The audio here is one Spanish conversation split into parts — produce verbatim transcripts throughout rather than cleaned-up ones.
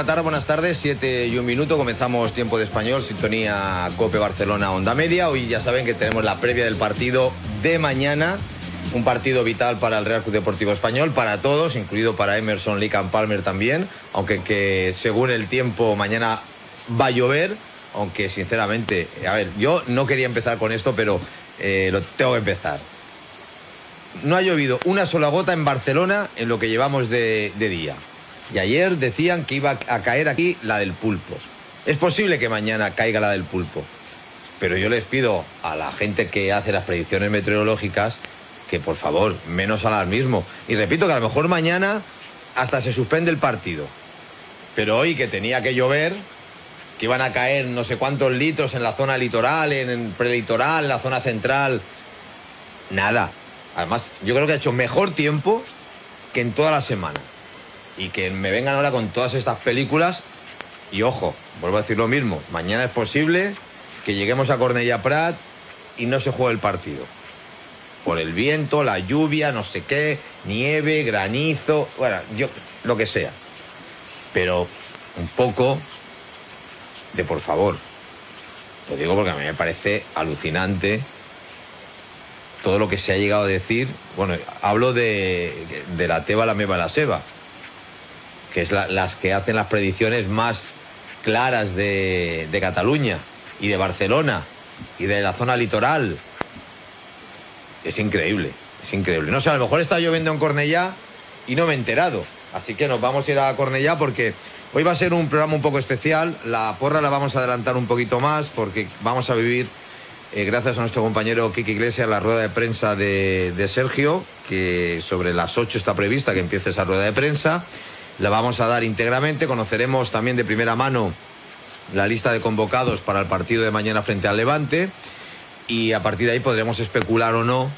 buena tarde, buenas tardes, siete y un minuto, comenzamos Tiempo de Español, sintonía COPE Barcelona Onda Media. Hoy ya saben que tenemos la previa del partido de mañana, un partido vital para el Real Club Deportivo Español, para todos, incluido para Emerson, Lee and Palmer también, aunque que según el tiempo mañana va a llover, aunque sinceramente, a ver, yo no quería empezar con esto, pero eh, lo tengo que empezar. No ha llovido una sola gota en Barcelona en lo que llevamos de, de día. Y ayer decían que iba a caer aquí la del pulpo. Es posible que mañana caiga la del pulpo, pero yo les pido a la gente que hace las predicciones meteorológicas que por favor, menos alarmismo. Y repito que a lo mejor mañana hasta se suspende el partido. Pero hoy que tenía que llover, que iban a caer no sé cuántos litros en la zona litoral, en el prelitoral, en la zona central, nada. Además, yo creo que ha hecho mejor tiempo que en toda la semana. Y que me vengan ahora con todas estas películas. Y ojo, vuelvo a decir lo mismo. Mañana es posible que lleguemos a Cornellà Prat y no se juegue el partido. Por el viento, la lluvia, no sé qué, nieve, granizo, bueno, yo, lo que sea. Pero un poco de por favor. Lo digo porque a mí me parece alucinante todo lo que se ha llegado a decir. Bueno, hablo de, de la Teba, la Meva, la Seba, que es la, las que hacen las predicciones más claras de, de Cataluña y de Barcelona y de la zona litoral. Es increíble, es increíble. No sé, a lo mejor está lloviendo en Cornellà y no me he enterado. Así que nos vamos a ir a Cornellà porque hoy va a ser un programa un poco especial. La porra la vamos a adelantar un poquito más porque vamos a vivir, eh, gracias a nuestro compañero Quique Iglesias, la rueda de prensa de, de Sergio, que sobre las ocho está prevista que empiece esa rueda de prensa. La vamos a dar íntegramente. Conoceremos también de primera mano la lista de convocados para el partido de mañana frente al Levante. Y a partir de ahí podremos especular o no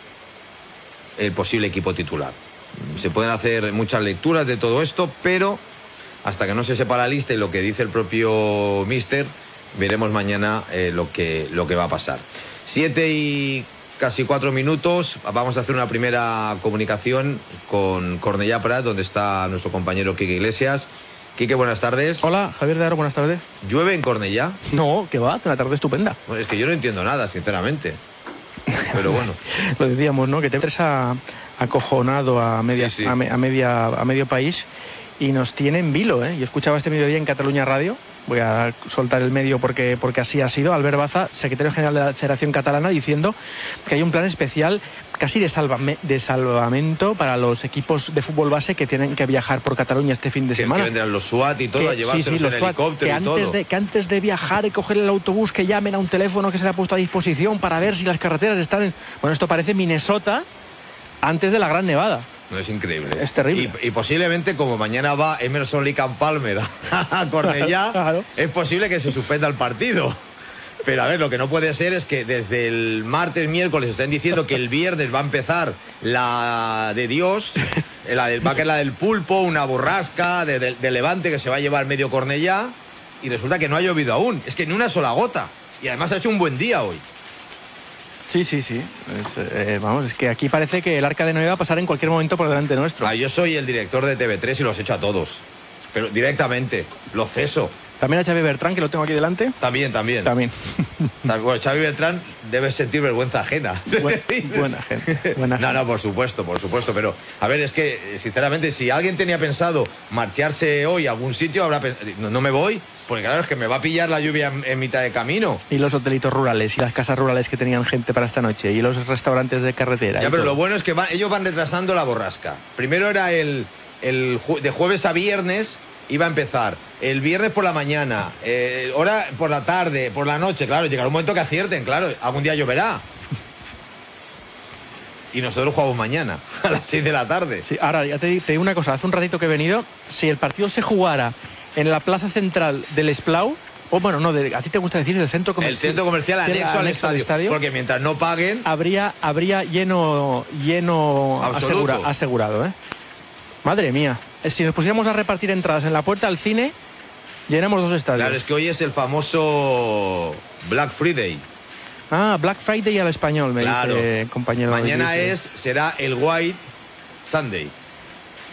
el posible equipo titular. Se pueden hacer muchas lecturas de todo esto, pero hasta que no se sepa la lista y lo que dice el propio míster, veremos mañana eh, lo que, lo que va a pasar. Siete y casi cuatro minutos, vamos a hacer una primera comunicación con Cornellà Prat, donde está nuestro compañero Quique Iglesias. Quique, buenas tardes. Hola, Javier de Aro, buenas tardes. ¿Llueve en Cornellà? No, que va, una tarde estupenda. Bueno, es que yo no entiendo nada, sinceramente. Pero bueno. Lo decíamos, ¿no? Que te ves acojonado a, media, sí, sí. A, me, a, media, a medio país y nos tiene en vilo, ¿eh? Yo escuchaba este mediodía en Cataluña Radio, voy a soltar el medio porque, porque así ha sido, Albert Baza, secretario general de la Federación Catalana, diciendo que hay un plan especial casi de, salvame, de salvamento para los equipos de fútbol base que tienen que viajar por Cataluña este fin de que, semana. Que vendrán los SWAT y todo, que, a llevárselos sí, sí, en helicóptero que y antes todo. De, que antes de viajar y coger el autobús, que llamen a un teléfono que se le ha puesto a disposición para ver si las carreteras están en... Bueno, esto parece Minnesota antes de la Gran Nevada. No, es increíble. Es terrible. Y, y posiblemente, como mañana va Emerson, Lee and Palmer a Cornellà, claro. Es posible que se suspenda el partido. Pero a ver, lo que no puede ser es que desde el martes, miércoles estén diciendo que el viernes va a empezar la de Dios, la del, va a quedar la del pulpo, una borrasca de, de, de Levante que se va a llevar medio Cornellà, y resulta que no ha llovido aún. Es que ni una sola gota. Y además ha hecho un buen día hoy. Sí, sí, sí. Es, eh, vamos, es que aquí parece que el Arca de Noé va a pasar en cualquier momento por delante nuestro. Ah, yo soy el director de T V tres y los echo a todos. Pero directamente, lo ceso. ¿También a Xavi Bertrán, que lo tengo aquí delante? También, también. También. Bueno, Xavi Bertrán debe sentir vergüenza ajena. Buen, buena gente. Buena no, gente. no, por supuesto, por supuesto. Pero, a ver, es que, sinceramente, si alguien tenía pensado marcharse hoy a algún sitio, habrá pensado, no, no me voy, porque claro, es que me va a pillar la lluvia en, en mitad de camino. Y los hotelitos rurales y las casas rurales que tenían gente para esta noche y los restaurantes de carretera. Ya, pero todo. Lo bueno es que van, ellos van retrasando la borrasca. Primero era el, el de jueves a viernes. Iba a empezar el viernes por la mañana, eh, hora por la tarde, por la noche. Claro, llegará un momento que acierten, claro, algún día lloverá. Y nosotros jugamos mañana, a las seis de la tarde. Sí, ahora, ya te, te digo una cosa, hace un ratito que he venido, si el partido se jugara en la plaza central del Esplau, o bueno, no, de, a ti te gusta decir del centro comercial. El centro comercial anexo, al, anexo estadio, al estadio, porque mientras no paguen... Habría, habría lleno, lleno asegura, asegurado, ¿eh? Madre mía. Si nos pusiéramos a repartir entradas en la puerta al cine, llenamos dos estadios. Claro, es que hoy es el famoso Black Friday. Ah, Black Friday al español, me claro. dice compañero. Mañana es, será el White Sunday.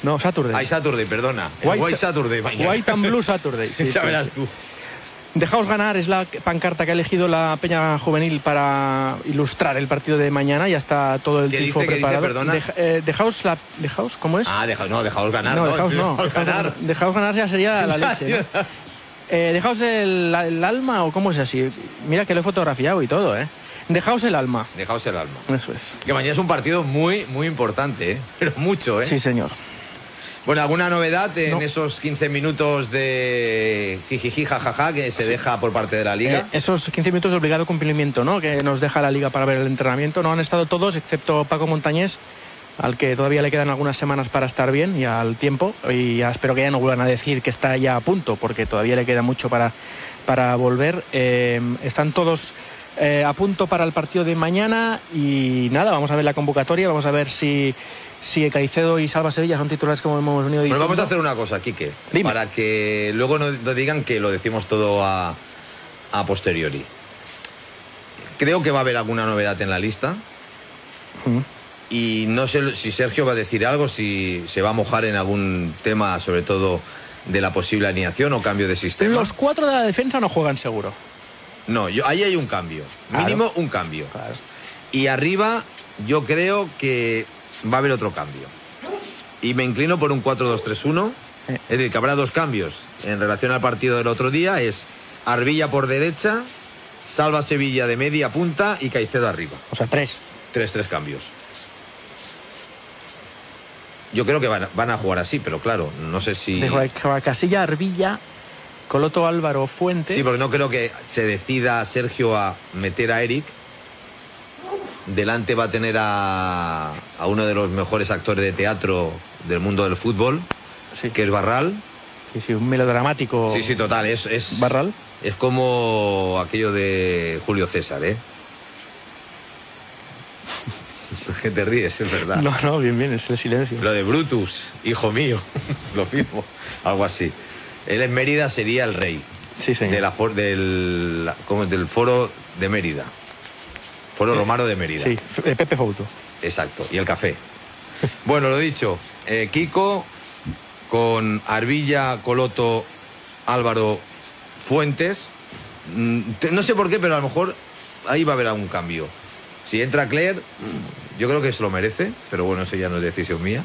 No, Saturday. Ay, Saturday, perdona. White, White Saturday mañana. White and Blue Saturday. Sí, ya verás tú. Dejaos ganar es la pancarta que ha elegido la Peña Juvenil para ilustrar el partido de mañana. Ya está todo el tifo dice, preparado. ¿Qué dice, perdona? Deja, eh, dejaos la, dejaos, ¿cómo es? Ah, deja, no, dejaos ganar. No, no dejaos no. Dejaos ganar. Dejaos ganar ya sería la leche, ¿no? eh, dejaos el, el alma, o cómo es así. Mira que lo he fotografiado y todo, ¿eh? Dejaos el alma. Dejaos el alma. Eso es. Que mañana es un partido muy, muy importante, ¿eh? Pero mucho, ¿eh? Sí, señor. Bueno, ¿alguna novedad en no. esos quince minutos de jijiji, jajaja, que se deja por parte de la Liga? Eh, esos quince minutos de obligado cumplimiento, ¿no? Que nos deja la Liga para ver el entrenamiento. No han estado todos, excepto Paco Montañés, al que todavía le quedan algunas semanas para estar bien y al tiempo. Y ya espero que ya no vuelvan a decir que está ya a punto, porque todavía le queda mucho para, para volver. Eh, están todos eh, a punto para el partido de mañana y nada, vamos a ver la convocatoria, vamos a ver si... Si Caicedo y Salva Sevilla son titulares como hemos venido diciendo. Bueno, vamos a hacer una cosa, Quique, Dime. Para que luego no, no digan que lo decimos todo a, a posteriori. Creo que va a haber alguna novedad en la lista. Mm. Y no sé si Sergio va a decir algo, si se va a mojar en algún tema, sobre todo de la posible alineación o cambio de sistema. Los cuatro de la defensa no juegan seguro. No, yo, ahí hay un cambio. Claro. Mínimo un cambio. Claro. Y arriba yo creo que va a haber otro cambio. Y me inclino por un cuatro dos tres uno. Eh. Es decir, que habrá dos cambios en relación al partido del otro día. Es Arbilla por derecha, Salva Sevilla de media punta y Caicedo arriba. O sea, tres. Tres, tres cambios. Yo creo que van, van a jugar así, pero claro, no sé si... De Casilla, Arbilla, Coloto, Álvaro, Fuentes... Sí, porque no creo que se decida Sergio a meter a Eric. Delante va a tener a, a uno de los mejores actores de teatro del mundo del fútbol, sí. Que es Barral. Sí, sí, un melodramático. Sí, sí, total, es, es Barral. Es como aquello de Julio César, ¿eh? Que te ríes, es verdad. No, no, bien, bien, es el silencio. Lo de Brutus, hijo mío, lo firmo, algo así. Él en Mérida sería el rey. Sí, señor. De la, del, como del foro de Mérida. Foro Romano de Mérida. Sí, Pepe Fouto. Exacto, y el café. Bueno, lo dicho, eh, Kiko con Arbilla, Coloto, Álvaro, Fuentes. Mm, no sé por qué, pero a lo mejor ahí va a haber algún cambio. Si entra Claire, yo creo que se lo merece, pero bueno, eso ya no es decisión mía.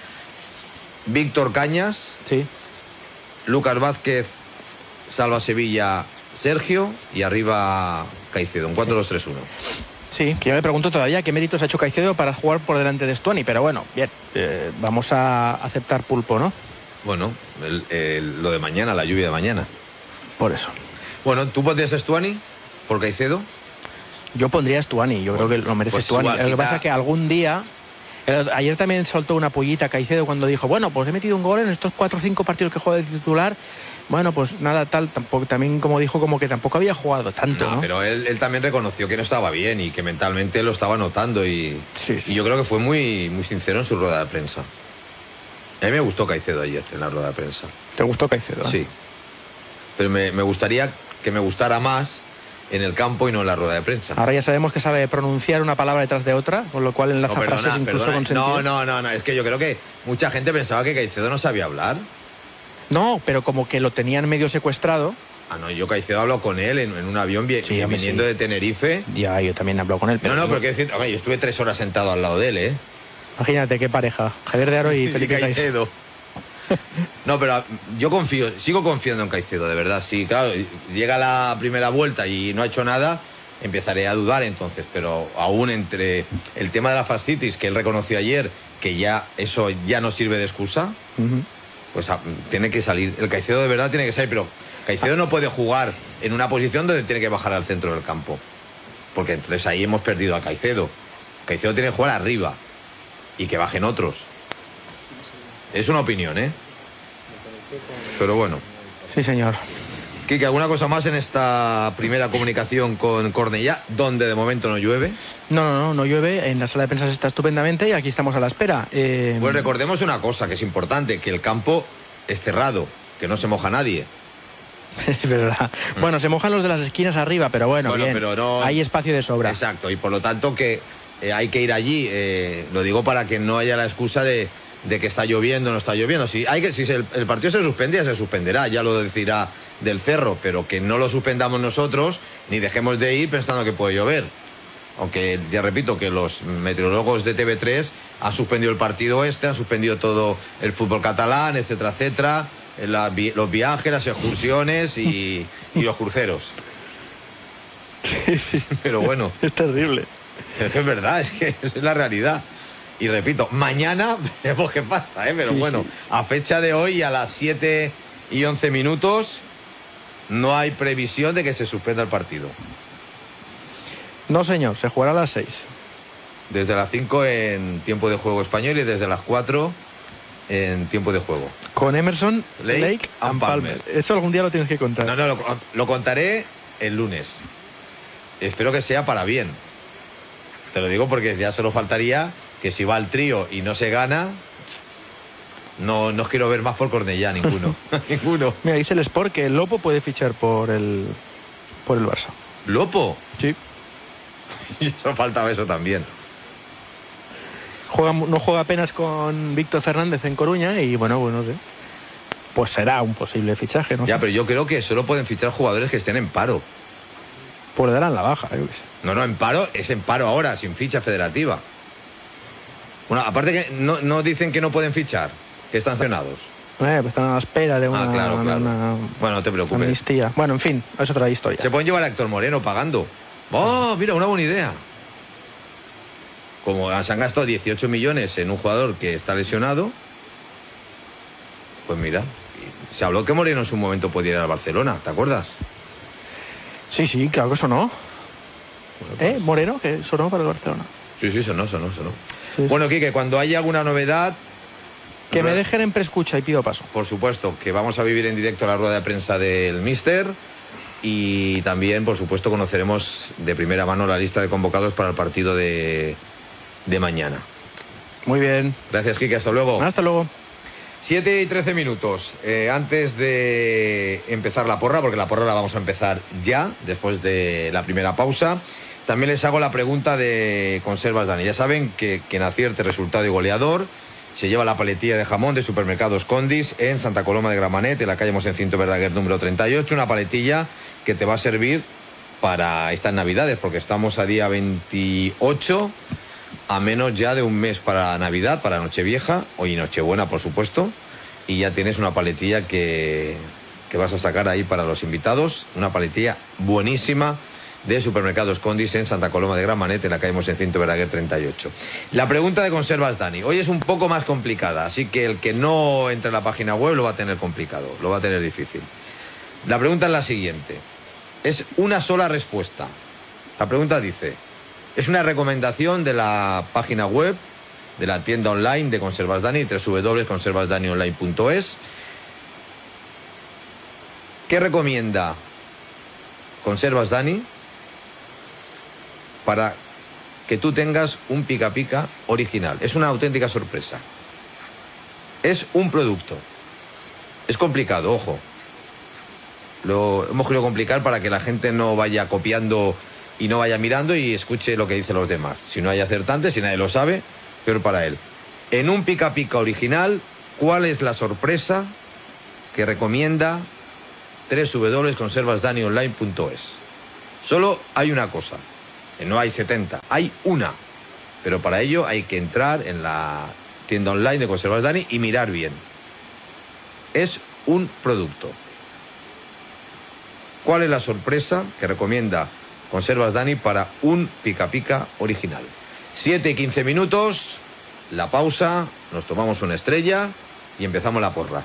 Víctor Cañas. Sí. Lucas Vázquez, Salva Sevilla, Sergio y arriba Caicedo, un cuatro dos tres uno. Sí, que yo me pregunto todavía qué méritos ha hecho Caicedo para jugar por delante de Stuani, pero bueno, bien, eh, vamos a aceptar pulpo, ¿no? Bueno, el, el, lo de mañana, la lluvia de mañana. Por eso. Bueno, ¿tú pondrías a Stuani por Caicedo? Yo pondría a Stuani, yo bueno, creo que lo merece pues Stuani. Lo que pasa es que algún día... El, ayer también soltó una pollita Caicedo cuando dijo, bueno, pues he metido un gol en estos cuatro o cinco partidos que juega de titular. Bueno, pues nada, tal, tampoco, también como dijo, como que tampoco había jugado tanto, ¿no? No, pero él, él también reconoció que no estaba bien y que mentalmente lo estaba notando y, sí, sí. y yo creo que fue muy, muy sincero en su rueda de prensa. A mí me gustó Caicedo ayer en la rueda de prensa. ¿Te gustó Caicedo? ¿Eh? Sí. Pero me, me gustaría que me gustara más en el campo y no en la rueda de prensa. Ahora ya sabemos que sabe pronunciar una palabra detrás de otra, con lo cual enlaza no, perdona, frases incluso perdona. con sentido. No, no, no, no, es que yo creo que mucha gente pensaba que Caicedo no sabía hablar. No, pero como que lo tenían medio secuestrado. Ah, no, yo Caicedo hablo con él en, en un avión bien, sí, viniendo sí. de Tenerife. Ya, yo también hablo con él. Pero no, no, pero quiero decir, oye, yo estuve tres horas sentado al lado de él, ¿eh? Imagínate qué pareja, Javier de Aro y Felipe Caicedo. No, pero yo confío, sigo confiando en Caicedo, de verdad. Sí, claro, llega la primera vuelta y no ha hecho nada, empezaré a dudar entonces, pero aún entre el tema de la fascitis que él reconoció ayer, que ya eso ya no sirve de excusa, uh-huh. pues a, tiene que salir. El Caicedo de verdad tiene que salir, pero Caicedo no puede jugar en una posición donde tiene que bajar al centro del campo, porque entonces ahí hemos perdido a Caicedo. Caicedo tiene que jugar arriba y que bajen otros. Es una opinión, ¿eh? Pero bueno. Sí, señor. Quique, ¿alguna cosa más en esta primera comunicación con Cornellá, donde de momento no llueve? No, no, no, no llueve. En la sala de prensa está estupendamente y aquí estamos a la espera. Eh... Pues recordemos una cosa que es importante, que el campo es cerrado, que no se moja nadie. Es verdad. Mm. Bueno, se mojan los de las esquinas arriba, pero bueno, bueno bien. Pero no... hay espacio de sobra. Exacto, y por lo tanto que eh, hay que ir allí. Eh, lo digo para que no haya la excusa de... de que está lloviendo o no está lloviendo. Si, hay que, si el, el partido se suspendía, se suspenderá, ya lo decirá del Cerro, pero que no lo suspendamos nosotros ni dejemos de ir pensando que puede llover. Aunque ya repito que los meteorólogos de T V tres han suspendido el partido este, han suspendido todo el fútbol catalán, etcétera, etcétera, la, los viajes, las excursiones y, y los cruceros. Pero bueno. Es terrible. Es que es verdad, es que es la realidad. Y repito, mañana veremos qué pasa, ¿eh? Pero sí, bueno, sí. A fecha de hoy, a las siete y once minutos, no hay previsión de que se suspenda el partido. No, señor, se jugará a las seis. Desde las cinco en tiempo de juego español y desde las cuatro en tiempo de juego. Con Emerson, Lake, Lake and Palmer. Palmer. Eso algún día lo tienes que contar. No, no, lo, lo contaré el lunes. Espero que sea para bien. Te lo digo porque ya solo faltaría que si va al trío y no se gana, no, no os quiero ver más por Cornellá, ninguno. ninguno. Mira, dice el Sport que el Lopo puede fichar por el, por el Barça. ¿Lopo? Sí. Y solo faltaba eso también. Juega, no juega apenas con Víctor Fernández en Coruña y bueno, bueno, sí. Pues será un posible fichaje, ¿no? Ya, pero yo creo que solo pueden fichar jugadores que estén en paro. Pues le darán la baja, yo qué sé. No, no, en paro, es en paro ahora, sin ficha federativa. Bueno, aparte que no, no dicen que no pueden fichar, que están sancionados. Eh, pues están a la espera de una, ah, claro, claro. una, bueno, no te preocupes. amnistía. Bueno, en fin, es otra historia. Se pueden llevar a Héctor Moreno pagando. ¡Oh, mira, una buena idea! Como se han gastado dieciocho millones en un jugador que está lesionado, pues mira, se habló que Moreno en su momento podía ir al Barcelona, ¿te acuerdas? Sí, sí, claro que sonó. Bueno, pues... ¿Eh? Moreno, que sonó para el Barcelona. Sí, sí, sonó, sonó, sonó. Sí, bueno, Quique, cuando haya alguna novedad... Que me dejen en preescucha y pido paso. Por supuesto, que vamos a vivir en directo la rueda de prensa del míster y también, por supuesto, conoceremos de primera mano la lista de convocados para el partido de, de mañana. Muy bien. Gracias, Quique, hasta luego. Hasta luego. siete y trece minutos. Eh, antes de empezar la porra, porque la porra la vamos a empezar ya, después de la primera pausa, también les hago la pregunta de Conservas Dani. Ya saben que quien acierte resultado y goleador se lleva la paletilla de jamón de Supermercados Condis en Santa Coloma de Gramenet, en la calle Monseñcinto Verdaguer número treinta y ocho, una paletilla que te va a servir para estas Navidades, porque estamos a día veintiocho, a menos ya de un mes para Navidad, para Nochevieja, hoy Nochebuena, por supuesto, y ya tienes una paletilla que, que vas a sacar ahí para los invitados, una paletilla buenísima de Supermercados Condis en Santa Coloma de Gramenet, en la calle Monseñcinto Verdaguer treinta y ocho. La pregunta de Conservas Dani, hoy es un poco más complicada, así que el que no entre en la página web lo va a tener complicado, lo va a tener difícil. La pregunta es la siguiente, es una sola respuesta. La pregunta dice, es una recomendación de la página web, de la tienda online de Conservas Dani, doble u doble u doble u punto conservas dani online punto es. ¿Qué recomienda Conservas Dani para que tú tengas un pica pica original? Es una auténtica sorpresa. Es un producto. Es complicado, ojo. Lo hemos querido complicar para que la gente no vaya copiando y no vaya mirando y escuche lo que dicen los demás. Si no hay acertantes, si nadie lo sabe, peor para él. En un pica pica original, ¿cuál es la sorpresa que recomienda doble u doble u doble u punto conservas dani online punto es? Solo hay una cosa. No hay setenta, hay una. Pero para ello hay que entrar en la tienda online de Conservas Dani y mirar bien. Es un producto. ¿Cuál es la sorpresa que recomienda Conservas Dani para un pica pica original? siete y quince minutos, la pausa, nos tomamos una estrella y empezamos la porra.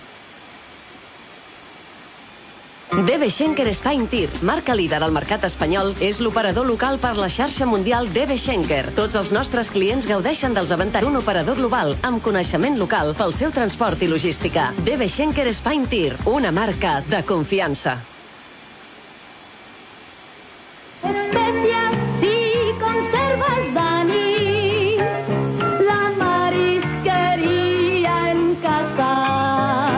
D B Schenker Spine Tir, marca líder al mercat espanyol, és l'operador local per la xarxa mundial D B Schenker. Tots els nostres clients gaudeixen dels avantatges d'un operador global amb coneixement local pel seu transport i logística. D B Schenker Spine Tir, una marca de confiança. Especias y conservas Dani, la marisquería en casa.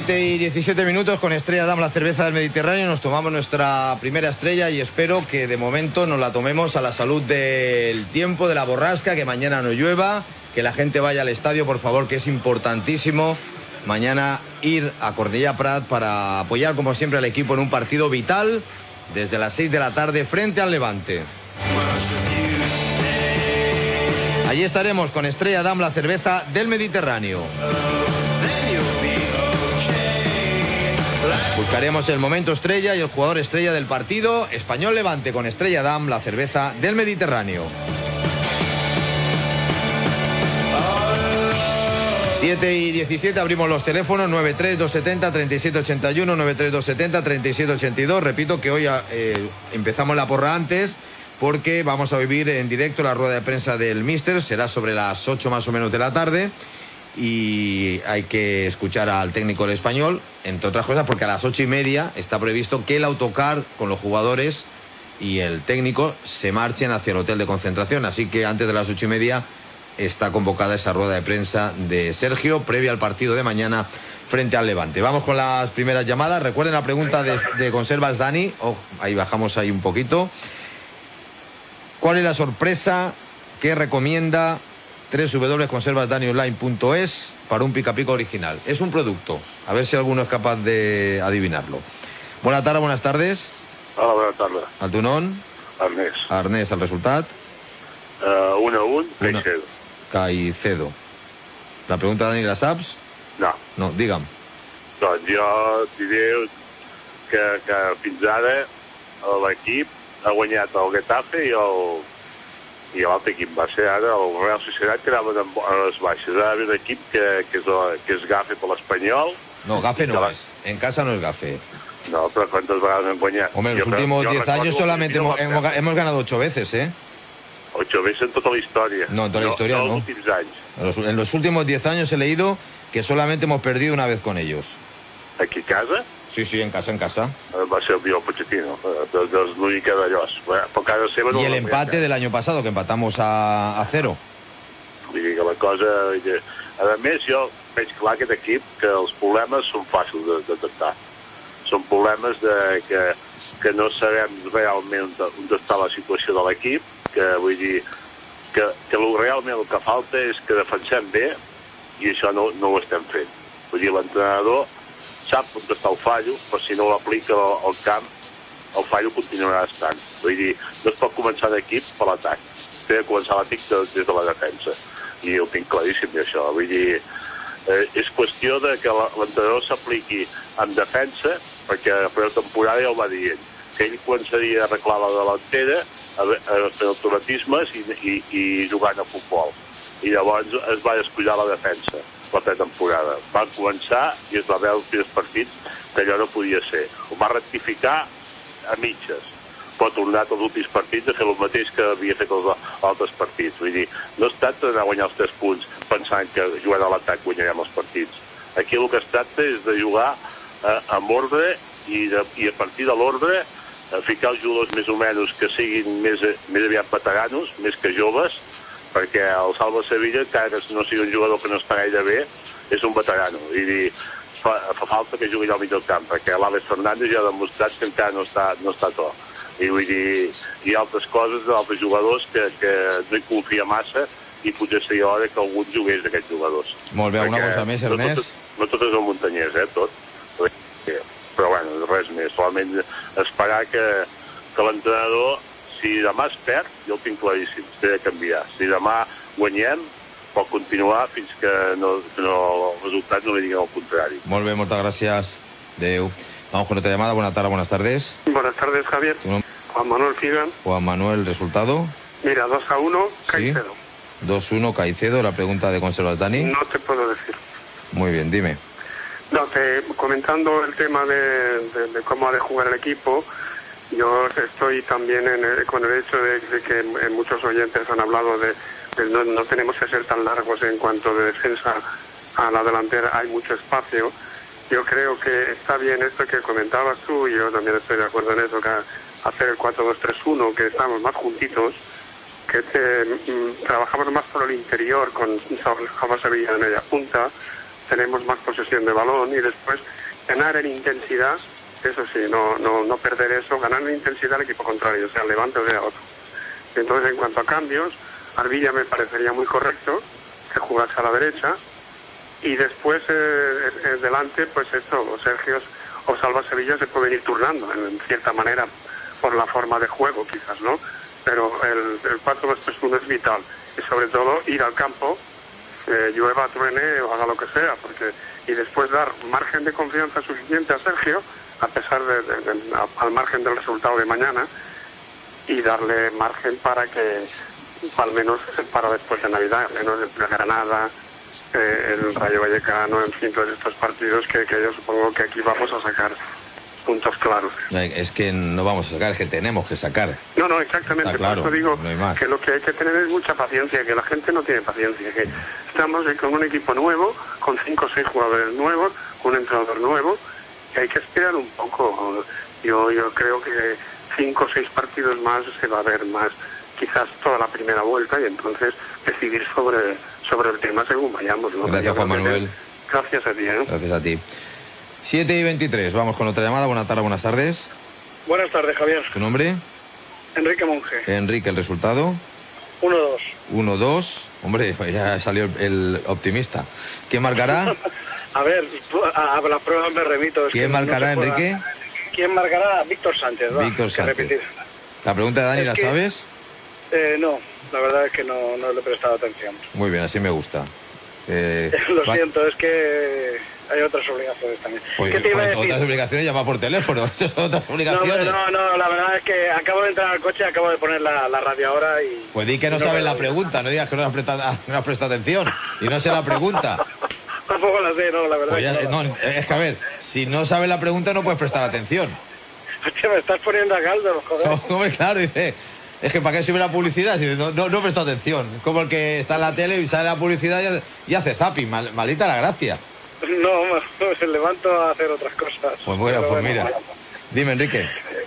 siete y diecisiete minutos con Estrella Damm, la cerveza del Mediterráneo. Nos tomamos nuestra primera estrella y espero que de momento nos la tomemos a la salud del tiempo, de la borrasca, que mañana no llueva, que la gente vaya al estadio, por favor, que es importantísimo mañana ir a Cornellà Prat para apoyar, como siempre, al equipo en un partido vital desde las seis de la tarde frente al Levante. Allí estaremos con Estrella Damm, la cerveza del Mediterráneo. Buscaremos el momento estrella y el jugador estrella del partido. Español Levante con Estrella Damm, la cerveza del Mediterráneo. siete y diecisiete, abrimos los teléfonos. Nueve tres dos setenta treinta y siete ochenta y uno, nueve tres dos setenta treinta y siete ochenta y dos. Repito que hoy eh, empezamos la porra antes, porque vamos a vivir en directo la rueda de prensa del míster. Será sobre las ocho más o menos de la tarde. Y hay que escuchar al técnico del Español, entre otras cosas, porque a las ocho y media está previsto que el autocar con los jugadores y el técnico se marchen hacia el hotel de concentración. Así que antes de las ocho y media está convocada esa rueda de prensa de Sergio, previa al partido de mañana frente al Levante. Vamos con las primeras llamadas. Recuerden la pregunta de, de Conservas Dani. Oh, ahí bajamos ahí un poquito. ¿Cuál es la sorpresa que recomienda doble u doble u doble u punto conservas dani online punto es para un pica pica original? Es un producto, a ver si alguno es capaz de adivinarlo. Buenas tardes, buenas tardes. Hola, buenas tardes. El teu nom? Ernest. Ernest, el resultat? Uh, un a un, Caicedo. Caicedo. La pregunta, Dani, la saps? No. No, digue'm. Doncs jo diré que, que fins ara l'equip ha guanyat el Getafe i el i l'altre equip va ser ara el Real Sociedad, que anaven a les baixes. Ara ve un equip que, que, és, que és Gafe per l'Espanyol. No, Gafe no es. En casa no es Gafe. No, pero ¿cuántas vegades han guanyat? Hombre, en los yo últimos diez años solamente hemos, hemos, hemos ganado ocho veces, ¿eh? Ocho veces en toda la historia. No, en toda la no, historia no. no. Últims anys. En los, en los últimos diez años he leído que solamente hemos perdido una vez con ellos. Aquí a casa? Sí, sí, en casa, en casa. Va ser el Biel Pochettino, és l'única d'allò. Per casa seva no. Y el empate del año pasado, que empatamos a, a cero. Vull dir que la cosa... A més, jo veig clar aquest equip que els problemes són fàcils de detectar. Són problemes de que, que no sabem realment on està la situació de l'equip, que vull dir que, que realment el que falta és que defensem bé i això no, no ho estem fent. Vull dir, l'entrenador sap on està el fallo, però si no l'aplica al camp, el fallo continuarà estant. Vull dir, no es pot començar l'equip per l'atac. Té de començar l'equip des de la defensa. I ho tinc claríssim, això. Vull dir, eh, és qüestió de que l'entrenador s'apliqui en defensa, perquè a la temporada ja ho va dir ell, que ell començaria a arreglar la delantera, a, a fer automatismes i, i, i jugant a futbol. I llavors es va descuidar la defensa la pretemporada. Va començar i es va veure els primers partits que allò no podia ser. Ho va rectificar a mitges, però ha tornat als últims partits a fer el mateix que havia fet els altres partits. Vull dir, no es tracta d'anar a guanyar els tres punts pensant que jugant a l'atac guanyarem els partits. Aquí el que es tracta és de jugar eh, amb ordre i, de, i a partir de l'ordre eh, ficar els jugadors més o menys que siguin més, més aviat veteranos, més que joves, perquè el Salva Sevilla, encara que no sigui un jugador que no està gaire bé, és un veterano. I dir, fa, fa falta que jugui al mig del camp, perquè l'Àlex Fernández ja ha demostrat que encara no està, no està a to. I vull dir, hi ha altres coses d'altres jugadors que, que no hi confia massa i potser seria hora que algun jugués d'aquests jugadors. Molt bé, una cosa més, Ernest. No tot, no tot és el muntanyès, eh, tot. Però bueno, res més. Solament esperar que, que l'entrenador, si demà es perd, jo el tinc claríssim, s'ha de canviar. Si demà guanyem, pot continuar fins que no, que no, el resultat no li diguen el contrari. Molt bé, moltes gràcies. Adéu. Vamos con otra llamada. Buenas tardes, buenas tardes. Buenas tardes, Javier. Juan Manuel Figan. Juan Manuel, ¿resultado? Mira, dos a uno, Caicedo. ¿Sí? dos uno, Caicedo. La pregunta de Conservas Dani. No te puedo decir. Muy bien, dime. No, te, comentando el tema de, de, de cómo ha de jugar el equipo, yo estoy también en el, con el hecho de, de que en muchos oyentes han hablado de que no, no tenemos que ser tan largos en cuanto de defensa a la delantera, hay mucho espacio. Yo creo que está bien esto que comentabas tú, y yo también estoy de acuerdo en eso, que hacer el cuatro dos tres uno, que estamos más juntitos, que te, mm, trabajamos más por el interior con Salva Sevilla de media punta, tenemos más posesión de balón y después ganar en intensidad, eso sí, no, no, no perder eso, ganar en intensidad al equipo contrario, sea Levante o sea otro. Entonces, en cuanto a cambios, Arvilla me parecería muy correcto que jugase a la derecha y después eh, eh, delante, pues esto, Sergio o Salva Sevilla se pueden ir turnando en cierta manera por la forma de juego quizás, ¿no? Pero el, el cuatro dos tres uno es vital y sobre todo ir al campo, eh, llueva, truene o haga lo que sea, porque y después dar margen de confianza suficiente a Sergio, a pesar de, de, de a, al margen del resultado de mañana, y darle margen para que al menos para después de Navidad, al menos el Granada, eh, el Rayo Vallecano, en fin, todos estos partidos que, que yo supongo que aquí vamos a sacar puntos claros. Es que no vamos a sacar, es que tenemos que sacar. No, no, exactamente. Claro, por eso digo no que lo que hay que tener es mucha paciencia, que la gente no tiene paciencia, que estamos con un equipo nuevo, con cinco o seis jugadores nuevos, con un entrenador nuevo, que hay que esperar un poco. Yo, yo creo que cinco o seis partidos más se va a ver más, quizás toda la primera vuelta, y entonces decidir sobre, sobre el tema según vayamos, ¿no? Gracias, Juan Manuel. Gracias a ti, ¿eh? Gracias a ti. siete y veintitrés, vamos con otra llamada. Buenas tardes, buenas tardes. Buenas tardes, Javier. ¿Tu nombre? Enrique Monge. Enrique, ¿el resultado? uno dos. uno dos. Hombre, ya salió el optimista. ¿Quién marcará? A ver, a, a la prueba me remito. ¿Quién marcará, no Enrique? ¿Quién marcará? Víctor Sánchez, va. Víctor Sánchez. Repetir. La pregunta de Dani, es ¿la que, sabes? Eh, no, la verdad es que no, no le he prestado atención. Muy bien, así me gusta. Eh, Lo va... siento, es que hay otras obligaciones también. Pues, ¿Qué te iba a decir? Otras obligaciones, llama por teléfono. Otras obligaciones. No, no, no, la verdad es que acabo de entrar al coche, acabo de poner la, la radio ahora y... Pues di que no, no sabes la pregunta, no digas que no has prestado, no has prestado atención y no sé la pregunta. Tampoco la sé, no, la verdad. Pues ya, que no, no, es que a ver, si no sabes la pregunta no puedes prestar atención. Hostia, me estás poniendo a caldo, joder. No, claro, dice... Es que ¿para qué sirve la publicidad? Si no, no, no presto atención. Es como el que está en la tele y sale la publicidad y, y hace zapping. Mal, malita la gracia. No, me levanto a hacer otras cosas. Pues bueno, pues bueno, mira. Dime, Enrique.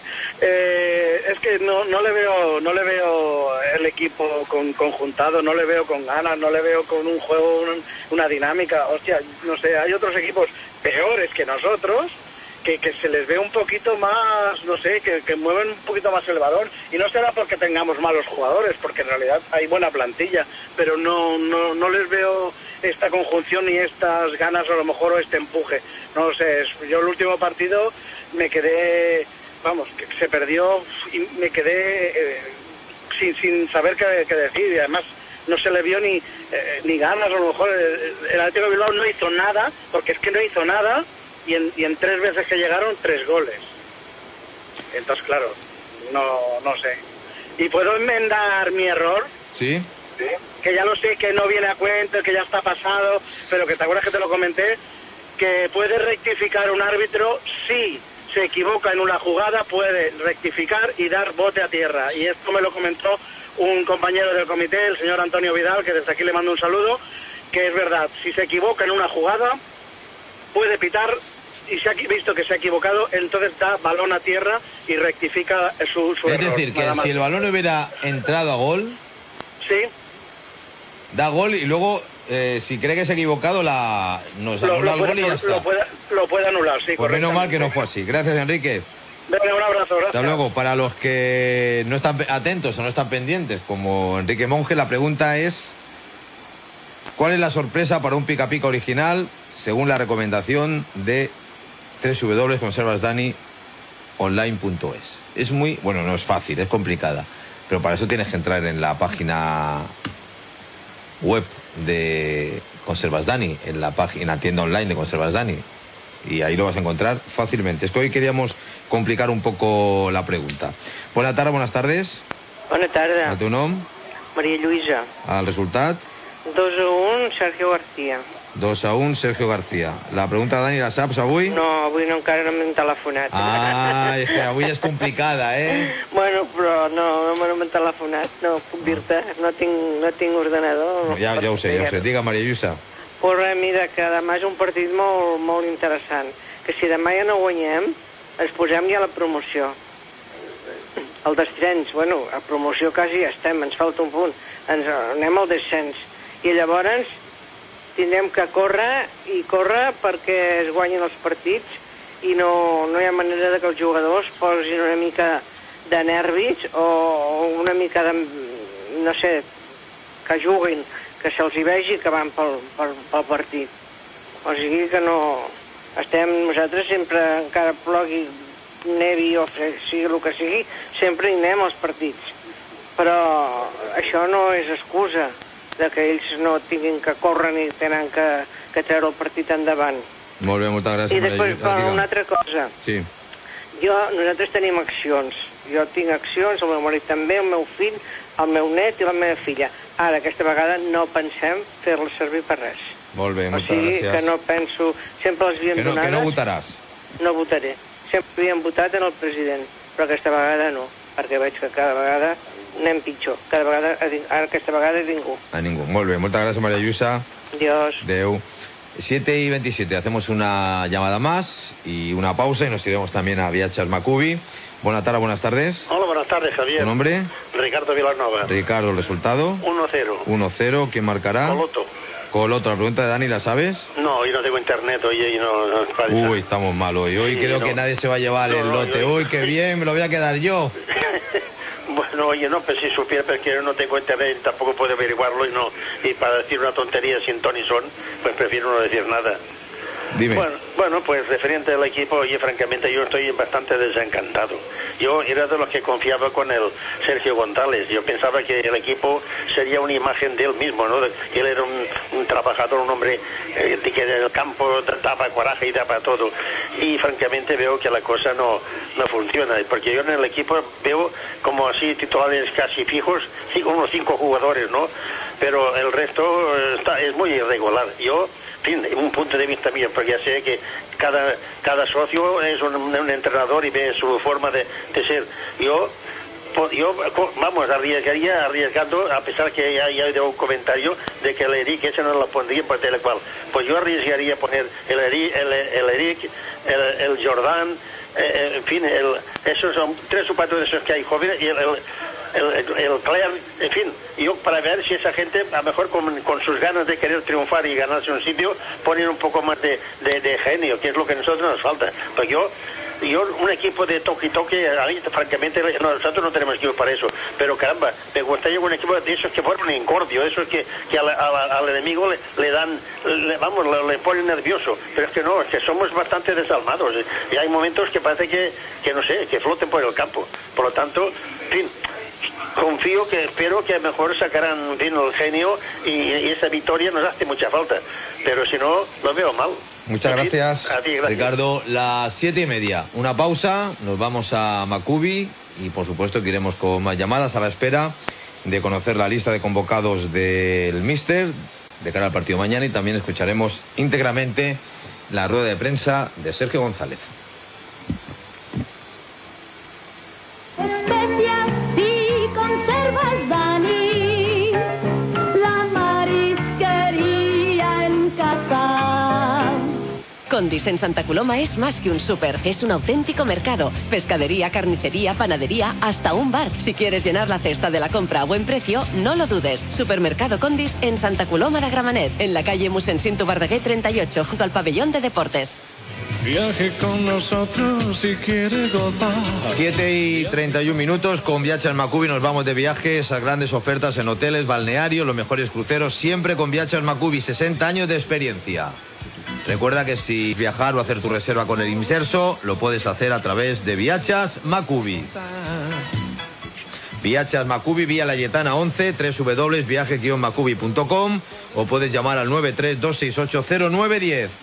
Eh, es que no, no le veo no le veo el equipo con, conjuntado, no le veo con ganas, no le veo con un juego, un, una dinámica. Hostia, no sé, hay otros equipos peores que nosotros Que, que se les ve un poquito más, no sé, que, que mueven un poquito más el balón, y no será porque tengamos malos jugadores, porque en realidad hay buena plantilla, pero no no no les veo esta conjunción ni estas ganas, a lo mejor, o este empuje. No lo sé, yo el último partido me quedé, vamos, que se perdió y me quedé eh, sin, sin saber qué, qué decir, y además no se le vio ni, eh, ni ganas, a lo mejor el, el Atlético de Bilbao no hizo nada, porque es que no hizo nada. Y en, y en tres veces que llegaron, tres goles. Entonces, claro, no no sé. ¿Y puedo enmendar mi error? Sí. ¿Sí? Que ya lo sé, que no viene a cuento, que ya está pasado, pero que te acuerdas que te lo comenté, que puede rectificar un árbitro si se equivoca en una jugada, puede rectificar y dar bote a tierra. Y esto me lo comentó un compañero del comité, el señor Antonio Vidal, que desde aquí le mando un saludo, que es verdad, si se equivoca en una jugada, puede pitar, y se ha visto que se ha equivocado, entonces da balón a tierra y rectifica su, su es error. Es decir, que si el balón hubiera entrado a gol, sí, da gol y luego, eh, si cree que se ha equivocado, la nos lo, anula lo el puede, gol y ya lo, está. Lo puede, lo puede anular, sí. Pues menos mal que no fue así. Gracias, Enrique. Venga, un abrazo, gracias. Hasta luego. Para los que no están atentos o no están pendientes, como Enrique Monge, la pregunta es: ¿cuál es la sorpresa para un pica pica original según la recomendación de doble u doble u doble u punto conservas dani online punto es? Es muy, bueno, no es fácil, es complicada, pero para eso tienes que entrar en la página web de Conservas Dani, en la página, en la tienda online de Conservas Dani, y ahí lo vas a encontrar fácilmente. Es que hoy queríamos complicar un poco la pregunta. Buenas tardes, buenas tardes. Bona tarda. El teu nom? Maria Lluïsa. El resultat? dos a un, Sergio García. dos a un, Sergio García. La pregunta, Dani, la saps avui? No, avui no, encara no m'han telefonat. Ah, és que avui és complicada, eh? Bueno, però no, no m'han telefonat, no puc dir-te, no tinc, no tinc ordenador. Ja, ja ho sé, ja ho sé. Digue, Maria Lluïsa. Pues res, mira, que demà és un partit molt, molt interessant. Que si demà ja no guanyem, ens posem ja a la promoció. El descens, bueno, a promoció quasi ja estem, ens falta un punt. Ens anem al descens. I llavors tindrem que córrer i córrer perquè es guanyin els partits i no, no hi ha manera de que els jugadors posin una mica de nervis o una mica de, no sé, que juguin, que se'ls hi vegi que van pel, pel, pel partit. O sigui que no... Estem nosaltres sempre, encara plogui, nevi o sigui el que sigui, sempre hi anem als partits. Però això no és excusa de que ells no tinguin que córrer ni tenen que, que treure el partit endavant. Molt bé, moltes gràcies. I després, per una altra cosa. Sí. Jo, nosaltres tenim accions. Jo tinc accions, el meu marit també, el meu fill, el meu net i la meva filla. Ara, aquesta vegada, no pensem fer-les servir per res. Molt bé, moltes gràcies. O sigui gràcies. que no penso... Sempre les havien que no, donades... Que no votaràs? No votaré. Sempre havien votat en el president, però aquesta vegada no, perquè veig que cada vegada anem pitjor. Cada vegada, ara aquesta vegada a ningú. A ningú. Molt bé, moltes gràcies, María Lluïsa. Adiós. Adeu. siete y veintisiete, hacemos una llamada más y una pausa y nos iremos también a Viatges Macubi. Buenas tardes, buenas tardes. Hola, buenas tardes, Javier. ¿Tu nombre? Ricardo Vilanova. Ricardo, ¿el resultado? uno cero. uno cero, ¿quién marcará? Coloto. Coloto, la pregunta de Dani, ¿la sabes? No, hoy no tengo internet, oye, y no... no Uy, estamos mal hoy. Hoy sí, creo no. que nadie se va a llevar no, el lote. No, yo... Uy, qué bien, me lo voy a quedar yo. Bueno, oye, no, pues si supiera, porque yo no tengo internet y tampoco puedo averiguarlo y no, y para decir una tontería sin ton y son, pues prefiero no decir nada. Dime. Bueno, bueno, pues referente al equipo, oye, francamente yo estoy bastante desencantado. Yo era de los que confiaba con el Sergio González. Yo pensaba que el equipo sería una imagen de él mismo, ¿no? Él era un, un trabajador, un hombre eh, que en el campo daba coraje y daba todo. Y francamente veo que la cosa no, no funciona. Porque yo en el equipo veo como así titulares casi fijos, unos cinco jugadores, ¿no? Pero el resto está, es muy irregular. Yo... En fin, un punto de vista mío, porque ya sé que cada, cada socio es un, un entrenador y ve su forma de, de ser. Yo, yo, vamos, arriesgaría, arriesgando, a pesar que ya hay un comentario de que el Eric ese no lo pondría por tal cual. Pues yo arriesgaría poner el Eric, el, el, Eric, el, el Jordan, eh, en fin, el, esos son tres o cuatro de esos que hay jóvenes y el, el El, el, el Claire, en fin, yo para ver si esa gente, a lo mejor con, con sus ganas de querer triunfar y ganarse un sitio, ponen un poco más de, de, de genio, que es lo que a nosotros nos falta. Pues yo, yo un equipo de toque y toque, a mí, francamente, nosotros no tenemos equipo para eso. Pero caramba, me gustaría un equipo de esos que fueran incordio, esos que, que al, al, al enemigo le, le dan, le, vamos, le, le ponen nervioso. Pero es que no, es que somos bastante desalmados. Y hay momentos que parece que, que no sé, que floten por el campo. Por lo tanto, en fin... Confío que, espero que mejor sacarán bien el genio y, y esa victoria nos hace mucha falta. Pero si no, lo veo mal. Muchas gracias, a ti, gracias, Ricardo. Las siete y media, una pausa, nos vamos a Macubi y por supuesto que iremos con más llamadas a la espera de conocer la lista de convocados del míster de cara al partido mañana y también escucharemos íntegramente la rueda de prensa de Sergio González. Especias y conservas, Dani, la marisquería en casa. Condis en Santa Coloma es más que un súper, es un auténtico mercado. Pescadería, carnicería, panadería, hasta un bar. Si quieres llenar la cesta de la compra a buen precio, no lo dudes. Supermercado Condis en Santa Coloma de Gramenet, en la calle Mossèn Verdaguer treinta y ocho, junto al pabellón de deportes. Viaje con nosotros si quiere gozar. siete y treinta y un minutos, con Viatges Macubi nos vamos de viaje. Esas grandes ofertas en hoteles, balnearios, los mejores cruceros, siempre con Viatges Macubi, sesenta años de experiencia. Recuerda que si viajar o hacer tu reserva con el Imserso, lo puedes hacer a través de Viatges Macubi. Viatges Macubi, Vía Layetana once, doble u doble u doble u punto viaje guion macubi punto com o puedes llamar al nueve tres dos seis ocho cero nueve uno cero.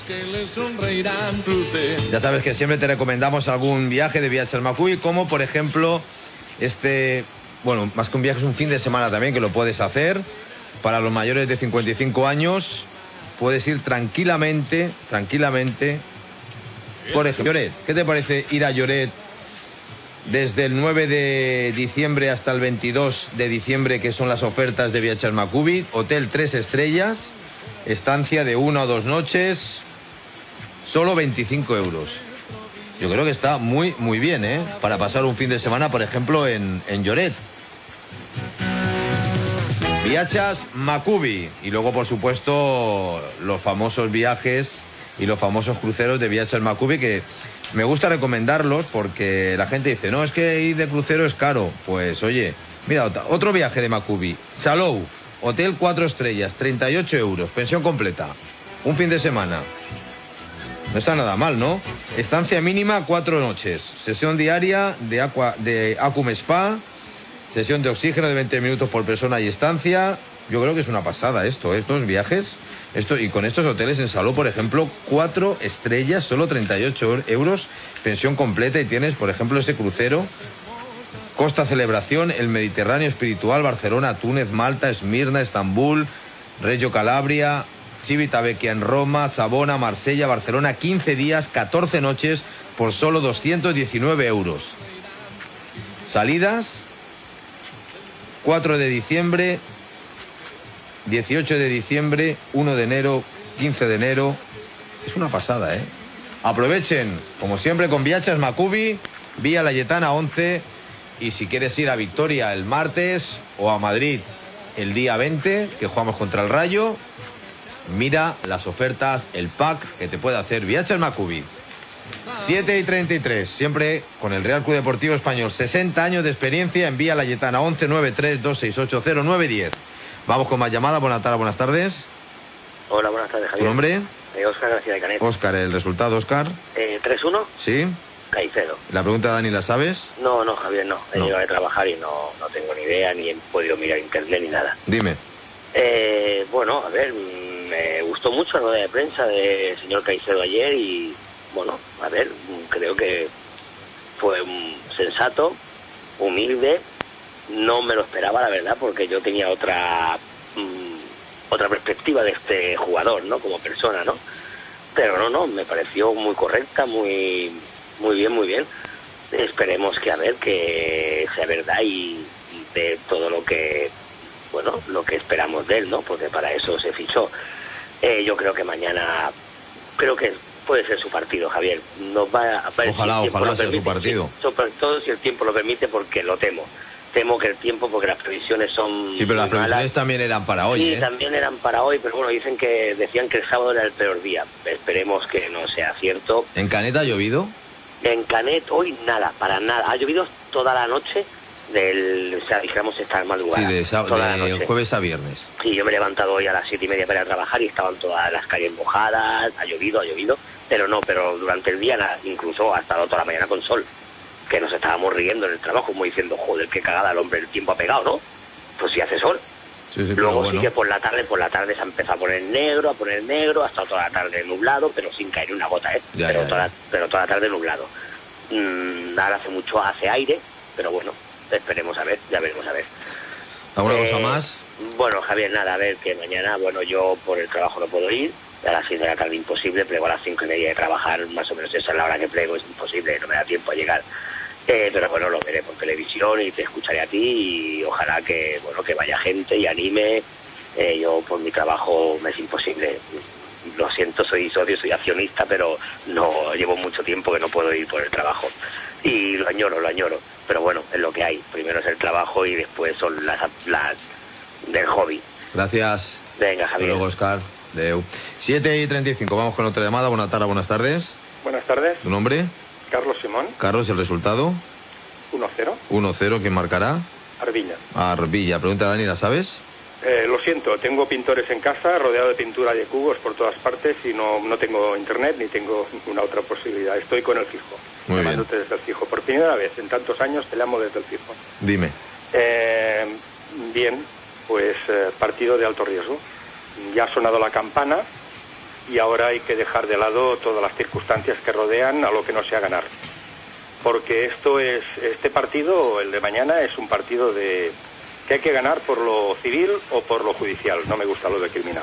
Ya sabes que siempre te recomendamos algún viaje de Viatges Macubi, como por ejemplo este, bueno, más que un viaje es un fin de semana también que lo puedes hacer. Para los mayores de cincuenta y cinco años puedes ir tranquilamente, tranquilamente, por ejemplo, Lloret. ¿Qué te parece ir a Lloret desde el nueve de diciembre hasta el veintidós de diciembre, que son las ofertas de Viatges Macubi? Hotel tres estrellas, estancia de una o dos noches, solo veinticinco euros. Yo creo que está muy, muy bien, ¿eh? Para pasar un fin de semana, por ejemplo, en, en Lloret. Viachas Macubi. Y luego, por supuesto, los famosos viajes y los famosos cruceros de Viachas Macubi, que me gusta recomendarlos porque la gente dice, no, es que ir de crucero es caro. Pues oye, mira, otro viaje de Macubi. Salou, hotel cuatro estrellas, treinta y ocho euros, pensión completa, un fin de semana. No está nada mal, ¿no? Estancia mínima, cuatro noches. Sesión diaria de, aqua, de Acum Spa. Sesión de oxígeno de veinte minutos por persona y estancia. Yo creo que es una pasada esto, ¿eh? Estos viajes. Esto, y con estos hoteles en Salou, por ejemplo, cuatro estrellas, solo treinta y ocho euros, pensión completa. Y tienes, por ejemplo, ese crucero. Costa Celebración, el Mediterráneo Espiritual, Barcelona, Túnez, Malta, Esmirna, Estambul, Reggio Calabria, Civitavecchia en Roma, Savona, Marsella, Barcelona, quince días, catorce noches por solo doscientos diecinueve euros. Salidas, cuatro de diciembre, dieciocho de diciembre, uno de enero, quince de enero. Es una pasada, ¿eh? Aprovechen, como siempre, con Viachas Macubi, Vía Layetana once, y si quieres ir a Vitoria el martes o a Madrid el día veinte, que jugamos contra el Rayo, mira las ofertas, el pack que te puede hacer Viachas Macubi. siete y treinta y tres, siempre con el Real Club Deportivo Español. sesenta años de experiencia en Vía Layetana once, noventa y tres, doscientos sesenta y ocho, cero nueve diez. Vamos con más llamadas. Buenas tardes, buenas tardes. Hola, buenas tardes, Javier. ¿Tu nombre? Eh, Óscar García de Canet. Óscar, ¿el resultado, Óscar? Eh, tres uno. Sí. Caicedo. ¿La pregunta, Dani, la sabes? No, no, Javier, no. He No. llegado a trabajar y no, no tengo ni idea, ni he podido mirar internet ni nada. Dime. Eh, bueno, a ver, me gustó mucho la rueda de prensa del señor Caicedo ayer y, bueno, a ver, creo que fue um, sensato, humilde. No me lo esperaba, la verdad, porque yo tenía otra um, otra perspectiva de este jugador, ¿no? Como persona, ¿no? Pero no, no, me pareció muy correcta, muy muy bien, muy bien. Esperemos que, a ver, que sea verdad y, y de todo lo que, bueno, lo que esperamos de él, ¿no? Porque para eso se fichó. Eh, yo creo que mañana, creo que puede ser su partido, Javier. Nos va a ver Ojalá, si el tiempo ojalá lo sea su permite, partido. sí, sobre todo si el tiempo lo permite, porque lo temo. Temo que el tiempo, porque las previsiones son Sí, pero las muy malas. previsiones también eran para hoy, Sí, ¿eh? también eran para hoy, pero bueno, dicen que decían que el sábado era el peor día. Esperemos que no sea cierto. ¿En Caneta ha llovido? En Canet hoy nada, para nada. Ha llovido toda la noche del, o sea, dijéramos estar madrugada. Sí, de, sá- toda la de noche. jueves a viernes. Sí, yo me he levantado hoy a las siete y media para ir a trabajar y estaban todas las calles mojadas, ha llovido, ha llovido, pero no, pero durante el día nada, incluso ha estado toda la mañana con sol, que nos estábamos riendo en el trabajo, como diciendo, joder, qué cagada el hombre, el tiempo ha pegado, ¿no? Pues si hace sol. Sí, sí, pero Luego bueno. sí que por la tarde, por la tarde se ha empezado a poner negro, a poner negro, hasta toda la tarde nublado, pero sin caer una gota, ¿eh? Ya, pero, ya, toda, ya. pero toda la tarde nublado. Mm, ahora hace mucho, hace aire, pero bueno, esperemos a ver, ya veremos a ver. ¿Alguna Eh, cosa más? Bueno, Javier, nada, a ver, que mañana, bueno, yo por el trabajo no puedo ir, a las seis de la tarde imposible, plego a las cinco y media de trabajar, más o menos esa es la hora que plego, es imposible, no me da tiempo a llegar. Eh, pero bueno, lo veré por televisión y te escucharé a ti y ojalá que, bueno, que vaya gente y anime. Eh, yo por mi trabajo me es imposible. Lo siento, soy socio, soy accionista, pero no llevo mucho tiempo que no puedo ir por el trabajo. Y lo añoro, lo añoro. Pero bueno, es lo que hay. Primero es el trabajo y después son las, las del hobby. Gracias. Venga, Hasta Javier. luego, Óscar. Deu. siete y treinta y cinco, vamos con otra llamada. Buenas tardes, buenas tardes. Buenas tardes, ¿Tu nombre? Carlos Simón, Carlos, ¿el resultado? uno cero, uno cero, ¿quién marcará? Arviña. Arbilla. Pregunta, Dani, ¿la sabes? Eh, lo siento, tengo pintores en casa, rodeado de pintura y de cubos por todas partes y no, no tengo internet ni tengo ninguna otra posibilidad. Estoy con el fijo. Muy bien. Llamándote desde el fijo. Por primera vez en tantos años te llamo desde el fijo. Dime. Eh, bien, pues eh, partido de alto riesgo. Ya ha sonado la campana y ahora hay que dejar de lado todas las circunstancias que rodean a lo que no sea ganar. Porque esto es, este partido, el de mañana, es un partido de que hay que ganar por lo civil o por lo judicial. No me gusta lo de criminal.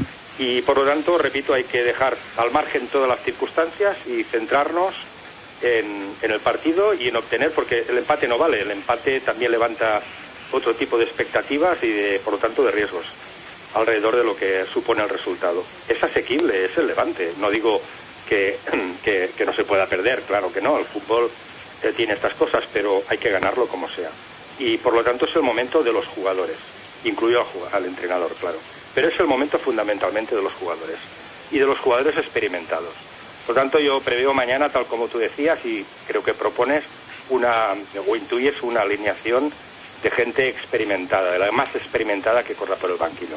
Y por lo tanto, repito, hay que dejar al margen todas las circunstancias y centrarnos en, en el partido y en obtener, porque el empate no vale, el empate también levanta otro tipo de expectativas y de, por lo tanto, de riesgos alrededor de lo que supone el resultado. Es asequible, es el Levante. No digo que, que, que no se pueda perder, claro que no, el fútbol eh, tiene estas cosas, pero hay que ganarlo como sea. Y por lo tanto es el momento de los jugadores. incluido al, al entrenador, claro. Pero es el momento fundamentalmente de los jugadores y de los jugadores experimentados. Por lo tanto, yo preveo mañana, tal como tú decías, y creo que propones una, o intuyes una alineación de gente experimentada, de la más experimentada que corra por el banquillo.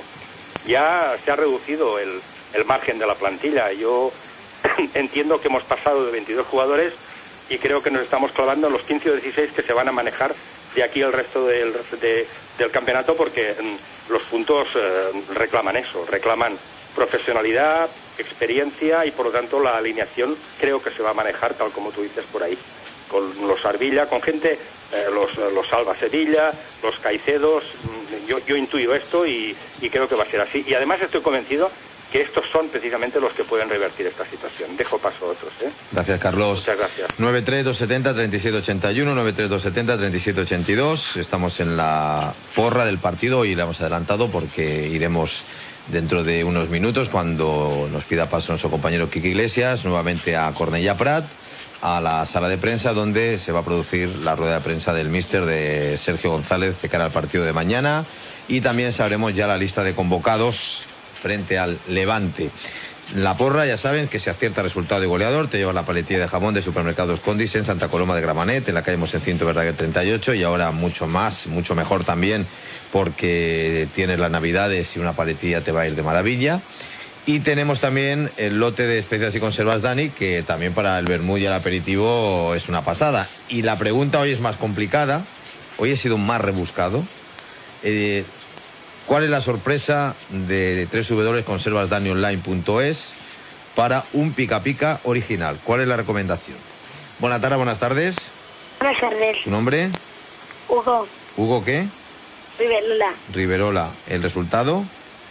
Ya se ha reducido el, el margen de la plantilla. Yo entiendo que hemos pasado de veintidós jugadores y creo que nos estamos clavando en los quince o dieciséis que se van a manejar de aquí al resto del, de, del campeonato, porque mm, los puntos eh, reclaman eso, reclaman profesionalidad, experiencia, y por lo tanto la alineación creo que se va a manejar tal como tú dices por ahí, con los Arvilla, con gente, eh, los, los Alba Sevilla, los Caicedos. Yo, yo intuyo esto y, y creo que va a ser así, y además estoy convencido que estos son precisamente los que pueden revertir esta situación. Dejo paso a otros, ¿eh? Gracias, Carlos. Muchas gracias. nueve tres dos setenta treinta y siete ochenta y uno, nueve tres dos setenta treinta y siete ochenta y dos. Estamos en la porra del partido y la hemos adelantado porque iremos dentro de unos minutos, cuando nos pida paso nuestro compañero Quique Iglesias, nuevamente a Cornellà Prat, a la sala de prensa, donde se va a producir la rueda de prensa del míster de Sergio González de cara al partido de mañana, y también sabremos ya la lista de convocados frente al Levante. La porra, ya saben, que se acierta resultado de goleador, te lleva la paletilla de jamón de Supermercados Condis en Santa Coloma de Gramenet, en la calle Mosencinto Verdaguer treinta y ocho, y ahora mucho más, mucho mejor también, porque tienes las navidades y una paletilla te va a ir de maravilla. Y tenemos también el lote de especias y conservas Dani, que también para el vermú y el aperitivo es una pasada. Y la pregunta hoy es más complicada, hoy he sido más rebuscado. Eh, ¿Cuál es la sorpresa de doble u doble u doble u punto conservas dani online punto es para un pica pica original? ¿Cuál es la recomendación? Buenas tardes, buenas tardes. Buenas tardes. ¿Tu nombre? Hugo. ¿Hugo qué? Riverola. Riverola. ¿El resultado?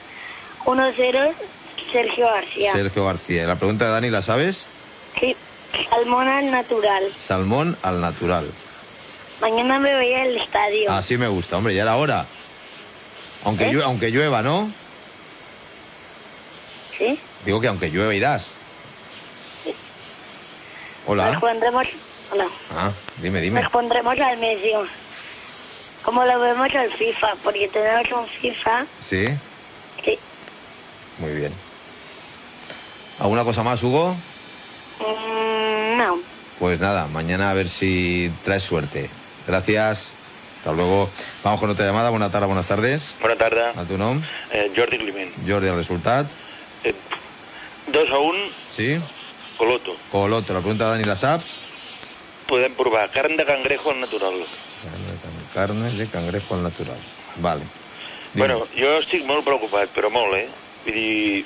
uno cero, Sergio García. Sergio García. ¿La pregunta de Dani la sabes? Sí. Salmón al natural. Salmón al natural. Mañana me voy al estadio. Así me gusta, hombre, ya era hora. Aunque, ¿Eh? llueva, aunque llueva, ¿no? ¿Sí? Digo que aunque llueva irás. Sí. Hola. Nos pondremos... Hola. Ah, dime, dime. Nos pondremos al medio. Como lo vemos al FIFA, porque tenemos un FIFA. ¿Sí? Sí. Muy bien. ¿Alguna cosa más, Hugo? Mm, no. Pues nada, mañana a ver si traes suerte. Gracias. Hasta luego. Vamos con otra llamada. Buenas tardes, buenas tardes. Bona tarda. A tu nom? Eh, Jordi Climent. Jordi, el resultat? Eh, dos a un. Sí? Coloto. Coloto. La pregunta de Dani la saps? Podem provar carn de cangrejo al natural. Carne de cangrejo al natural. Vale. Dime. Bueno, jo estic molt preocupat, però molt, eh? Vull dir,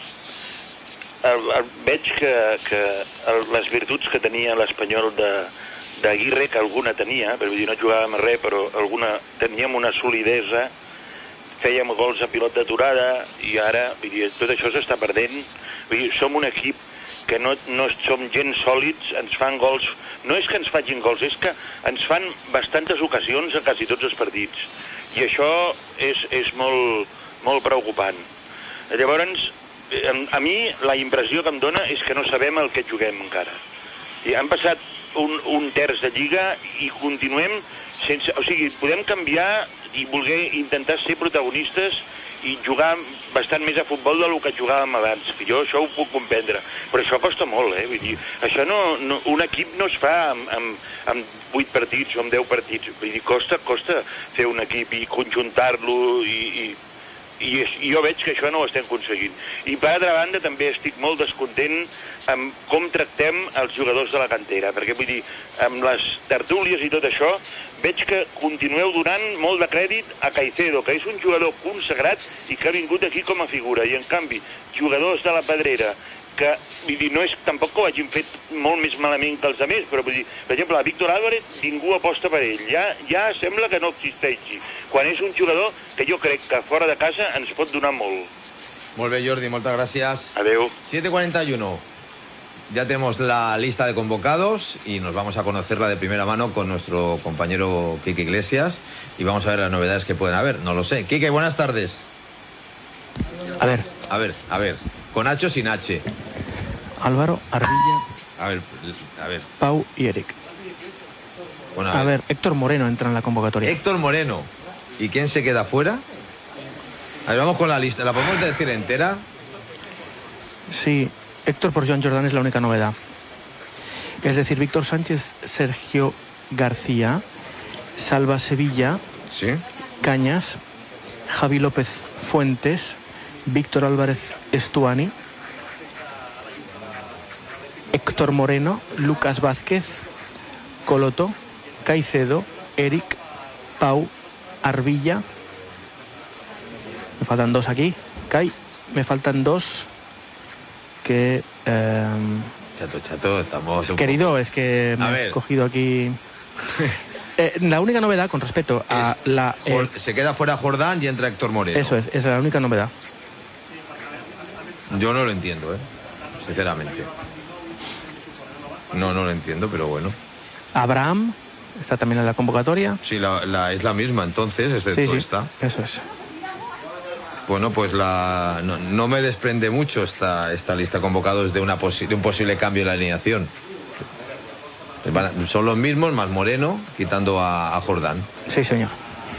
el, el, veig que, que el, les virtuts que tenia l'Espanyol de d'Aguirre, que alguna tenia, però vull dir, no jugàvem res, però alguna, teníem una solidesa, fèiem gols a pilot d'aturada, i ara, vull dir, tot això s'està perdent. Vull dir, som un equip que no, no som gens sòlids, ens fan gols, no és que ens facin gols, és que ens fan bastantes ocasions a quasi tots els partits, i això és, és molt, molt preocupant. Llavors, a mi la impressió que em dona és que no sabem el que juguem encara. I han passat Un, un terç de lliga i continuem sense... O sigui, podem canviar i voler intentar ser protagonistes i jugar bastant més a futbol del que jugàvem abans, que jo això ho puc comprendre, però això costa molt, eh? Vull dir, això no, no, un equip no es fa amb, amb, amb vuit partits o amb deu partits, vull dir, costa, costa fer un equip i conjuntar-lo i... i I, i jo veig que això no ho estem aconseguint. I per altra banda també estic molt descontent amb com tractem els jugadors de la cantera, perquè vull dir, amb les tertúlies i tot això, veig que continueu donant molt de crèdit a Caicedo, que és un jugador consagrat i que ha vingut aquí com a figura, i en canvi, jugadors de la Pedrera, que vull dir, no és tampoc que ho hagin fet molt més malament que els altres, però vull dir, per exemple, Víctor Álvarez, ningú aposta per ell, ja, ja sembla que no existeixi, quan és un jugador que jo crec que fora de casa ens pot donar molt. Molt bé, Jordi, moltes gràcies. Adeu. siete cuarenta y uno. Ya tenemos la lista de convocados y nos vamos a conocerla de primera mano con nuestro compañero Quique Iglesias y vamos a ver las novedades que pueden haber. No lo sé. Quique, buenas tardes. A ver. A ver, a ver. Con H o sin H. Álvaro, Arvilla. A ver, a ver. Pau y Eric. Bueno, a, a ver. ver, Héctor Moreno entra en la convocatoria. Héctor Moreno. ¿Y quién se queda fuera? A ver, vamos con la lista. ¿La podemos decir entera? Sí, Héctor por Joan Jordán es la única novedad. Es decir, Víctor Sánchez, Sergio García, Salva Sevilla, ¿sí? Cañas, Javi López Fuentes, Víctor Álvarez Estuani, Héctor Moreno, Lucas Vázquez, Coloto, Caicedo, Eric, Pau, Arvilla. Me faltan dos aquí. Kai, me faltan dos que... Eh, chato, chato, estamos... Querido, poco... es que me he cogido aquí... eh, la única novedad con respecto a es, la... Eh, se queda fuera Jordán y entra Héctor Moreno. Eso es, esa es la única novedad. Yo no lo entiendo, ¿eh? Sinceramente. No, no lo entiendo, pero bueno. Abraham está también en la convocatoria. Sí, la, la, es la misma entonces, excepto sí, sí, esta. Eso es. Bueno, pues la no, no me desprende mucho esta, esta lista de convocados de, una posi de un posible cambio en la alineación. Son los mismos, más Moreno, quitando a, a Jordán. Sí, señor.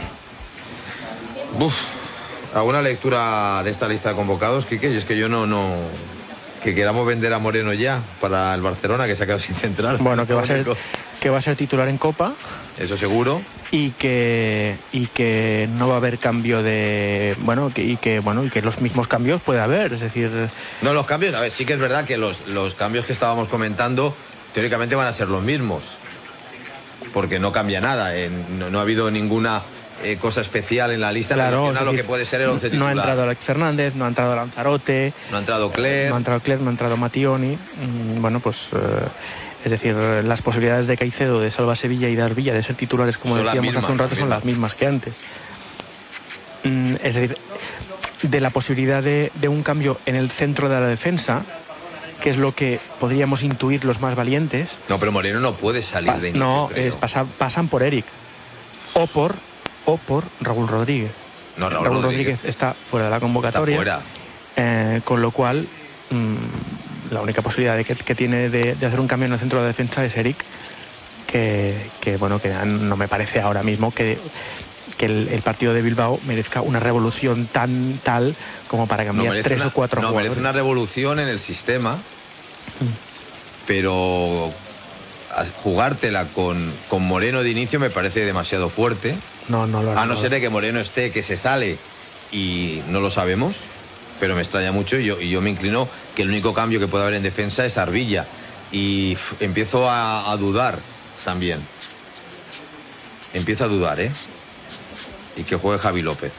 Uf, ¿alguna lectura de esta lista de convocados, Quique? Y es que yo no... no... que queramos vender a Moreno ya para el Barcelona, que se ha quedado sin central. Bueno, que va a ser, que va a ser titular en Copa. Eso seguro. Y que y que no va a haber cambio de... Bueno, que, y que bueno y que los mismos cambios puede haber, es decir... No, los cambios, a ver, sí que es verdad que los, los cambios que estábamos comentando teóricamente van a ser los mismos. Porque no cambia nada, eh, no, no ha habido ninguna... Eh, cosa especial en la lista, claro, lo que puede ser el once titular. No ha entrado Alex Fernández, no ha entrado Lanzarote, no ha entrado Cler, no ha entrado Cler, no ha entrado Mattioni. Mm, bueno, pues eh, es decir, las posibilidades de Caicedo, de Salva Sevilla y de Arvilla de ser titulares, como son decíamos mismas, hace un rato, son las mismas que antes. Mm, es decir, de la posibilidad de, de un cambio en el centro de la defensa, que es lo que podríamos intuir los más valientes. No, pero Moreno no puede salir de inicio. No, es, pasa, pasan por Eric o por o por Raúl Rodríguez. No, Raúl, Raúl Rodríguez. Rodríguez está fuera de la convocatoria. Está fuera. Eh, con lo cual, mmm, la única posibilidad de que, que tiene de, de hacer un cambio en el centro de defensa es Eric, que, que bueno, que no me parece ahora mismo que, que el, el partido de Bilbao merezca una revolución tan tal como para cambiar no tres una, o cuatro no, jugadores. Merece una revolución en el sistema, mm. pero jugártela con, con Moreno de inicio me parece demasiado fuerte. No, no lo A no ser de que Moreno esté, que se sale y no lo sabemos, pero me extraña mucho y yo, y yo me inclino que el único cambio que puede haber en defensa es Arvilla. Y pff, empiezo a, a dudar también. Empiezo a dudar, ¿eh? Y que juegue Javi López.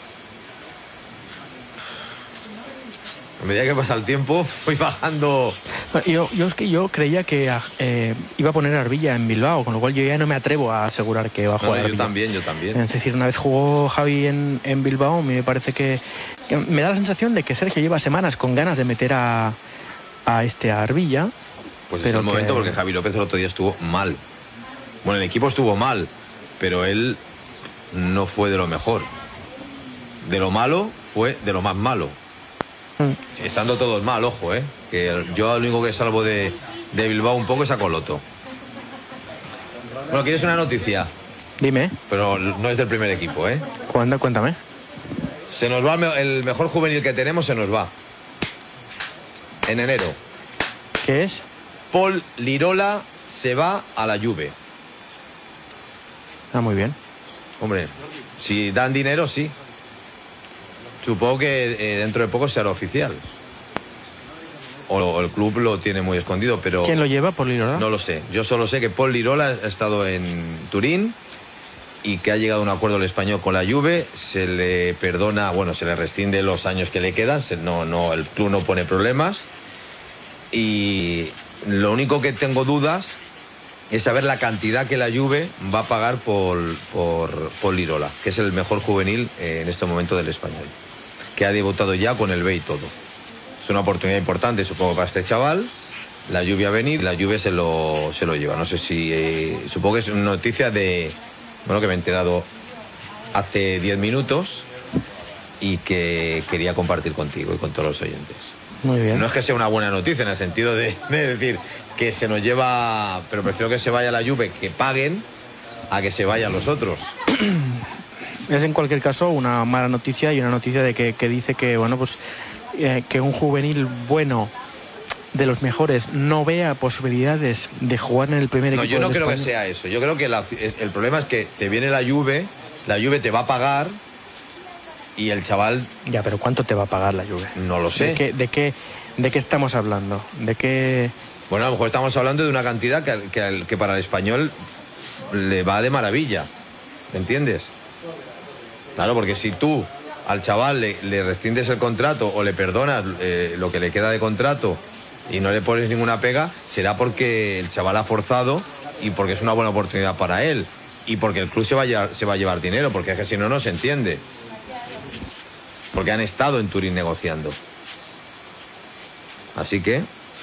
A medida que pasa el tiempo, voy bajando... Yo, yo es que yo creía que eh, iba a poner a Arvilla en Bilbao, con lo cual yo ya no me atrevo a asegurar que va a jugar. No, yo Arvilla. también, yo también. Es decir, una vez jugó Javi en, en Bilbao, me parece que, que... Me da la sensación de que Sergio lleva semanas con ganas de meter a, a este a Arvilla. Pues pero es el que... momento, porque Javi López el otro día estuvo mal. Bueno, el equipo estuvo mal, pero él no fue de lo mejor. De lo malo, fue de lo más malo. Sí, estando todos mal, ojo, eh. Que yo lo único que salvo de, de Bilbao un poco es a Coloto. Bueno, ¿quieres una noticia? Dime. Pero no es del primer equipo, ¿eh? ¿Cuándo? Cuéntame. Se nos va el mejor juvenil que tenemos, se nos va. En enero. ¿Qué es? Paul Lirola se va a la Juve. Ah, muy bien. Hombre, si dan dinero, sí. Supongo que eh, dentro de poco será oficial. O, o el club lo tiene muy escondido, pero... ¿Quién lo lleva, Paul Lirola? No lo sé. Yo solo sé que Paul Lirola ha estado en Turín y que ha llegado a un acuerdo el español con la Juve. Se le perdona, bueno, se le rescinde los años que le quedan. Se, no, no, el club no pone problemas. Y lo único que tengo dudas es saber la cantidad que la Juve va a pagar por, por, por Lirola, que es el mejor juvenil eh, en este momento del español, que ha debutado ya con el B y todo. Es una oportunidad importante, supongo, para este chaval. La Juve ha venido, la Juve se lo, se lo lleva. No sé si... Eh, supongo que es una noticia de... Bueno, que me he enterado hace diez minutos y que quería compartir contigo y con todos los oyentes. Muy bien. No es que sea una buena noticia en el sentido de, de decir que se nos lleva... Pero prefiero que se vaya la Juve, que paguen, a que se vayan los otros. Es en cualquier caso una mala noticia y una noticia de que, que dice que, bueno, pues eh, que un juvenil bueno, de los mejores, no vea posibilidades de jugar en el primer no, equipo. No, yo no creo España. que sea eso. Yo creo que la, el problema es que te viene la Juve, la Juve te va a pagar y el chaval... Ya, pero ¿cuánto te va a pagar la Juve? No lo sé. ¿De qué, de qué, de qué estamos hablando? ¿De qué...? Bueno, a lo mejor estamos hablando de una cantidad que, que, que para el español le va de maravilla. ¿Entiendes? Claro, porque si tú al chaval le, le rescindes el contrato o le perdonas eh, lo que le queda de contrato y no le pones ninguna pega, será porque el chaval ha forzado y porque es una buena oportunidad para él y porque el club se va a llevar, se va a llevar dinero, porque es que si no, no se entiende. Porque han estado en Turín negociando. Así que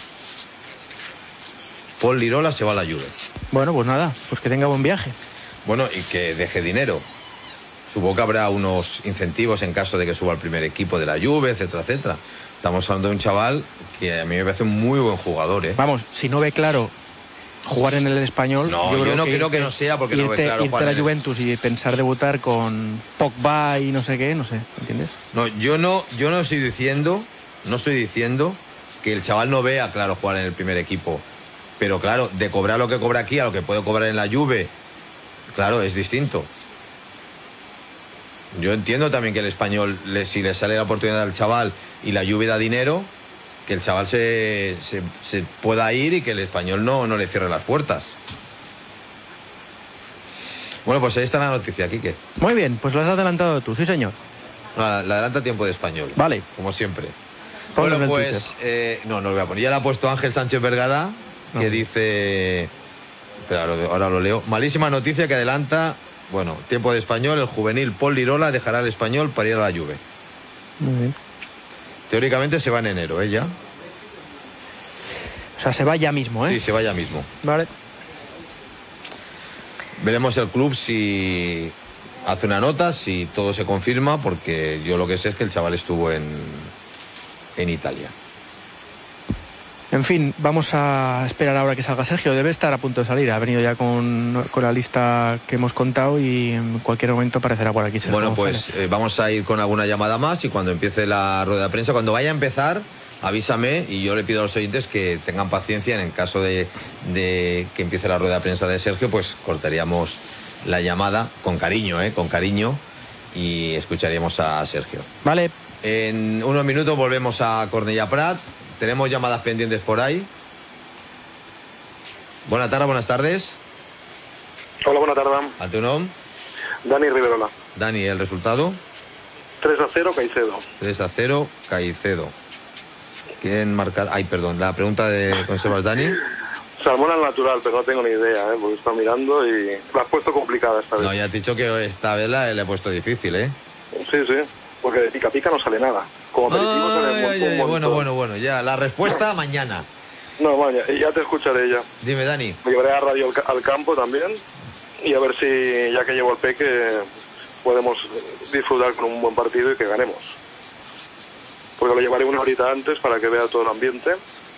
Pol Lirola se va a la Juve. Bueno, pues nada, pues que tenga buen viaje. Bueno, y que deje dinero. Supongo que habrá unos incentivos en caso de que suba al primer equipo de la Juve, etcétera, etcétera. Estamos hablando de un chaval que a mí me parece un muy buen jugador, ¿eh? Vamos, si no ve claro jugar en el Español... No, yo, yo creo no que creo irte, que no sea porque irte, no ve claro irte jugar a la en el... Juventus y pensar debutar con Pogba y no sé qué, no sé, ¿entiendes? No, yo no, yo no estoy diciendo, no estoy diciendo que el chaval no vea claro jugar en el primer equipo. Pero claro, de cobrar lo que cobra aquí a lo que puede cobrar en la Juve, claro, es distinto. Yo entiendo también que el Español, le, si le sale la oportunidad al chaval y la Juve da dinero, que el chaval se, se, se pueda ir y que el Español no, no le cierre las puertas. Bueno, pues ahí está la noticia, Quique. Muy bien, pues lo has adelantado tú, sí señor. No, la, la adelanta tiempo de Español. Vale. Como siempre. Ponlo Bueno, en el pues, eh, no, no lo voy a poner. Ya lo ha puesto Ángel Sánchez Vergada, que no. dice... Espera, ahora lo leo. Malísima noticia que adelanta... Bueno, tiempo de Español, el juvenil Pol Lirola dejará el Español para ir a la Juve. Muy bien. Teóricamente se va en enero, ¿eh? Ya. O sea, se va ya mismo, ¿eh? Sí, se va ya mismo. Vale. Veremos el club si hace una nota, si todo se confirma, porque yo lo que sé es que el chaval estuvo en, en Italia. En fin, vamos a esperar ahora que salga Sergio. Debe estar a punto de salir. Ha venido ya con, con la lista que hemos contado y en cualquier momento aparecerá por aquí Sergio. Bueno, pues eh, vamos a ir con alguna llamada más y cuando empiece la rueda de prensa, cuando vaya a empezar, avísame y yo le pido a los oyentes que tengan paciencia. En el caso de, de que empiece la rueda de prensa de Sergio, pues cortaríamos la llamada con cariño, ¿eh? Con cariño y escucharíamos a Sergio. Vale. En unos minutos volvemos a Cornellà Prat. Tenemos llamadas pendientes por ahí. Buenas tardes, buenas tardes. Hola, buenas tardes. ¿A tu nombre? Dani Riverola. Dani, ¿el resultado? tres a cero, Caicedo. tres a cero, Caicedo. ¿Quién marcar? Ay, perdón, la pregunta de conservas, Dani. Salmón al natural, pero no tengo ni idea, ¿eh? Porque he estado mirando y la has puesto complicada esta vez. No, ya te he dicho que esta vez la le he puesto difícil, ¿eh? Sí, sí, porque de pica pica no sale nada. Como aperitivo sale ay, un, ay, un ay, montón. Bueno, bueno, bueno, ya, la respuesta mañana. No, vaya, ya te escucharé ya. Dime, Dani. Me llevaré a radio al, al campo también y a ver si, ya que llevo al peque, podemos disfrutar con un buen partido y que ganemos. Porque lo llevaré una horita antes para que vea todo el ambiente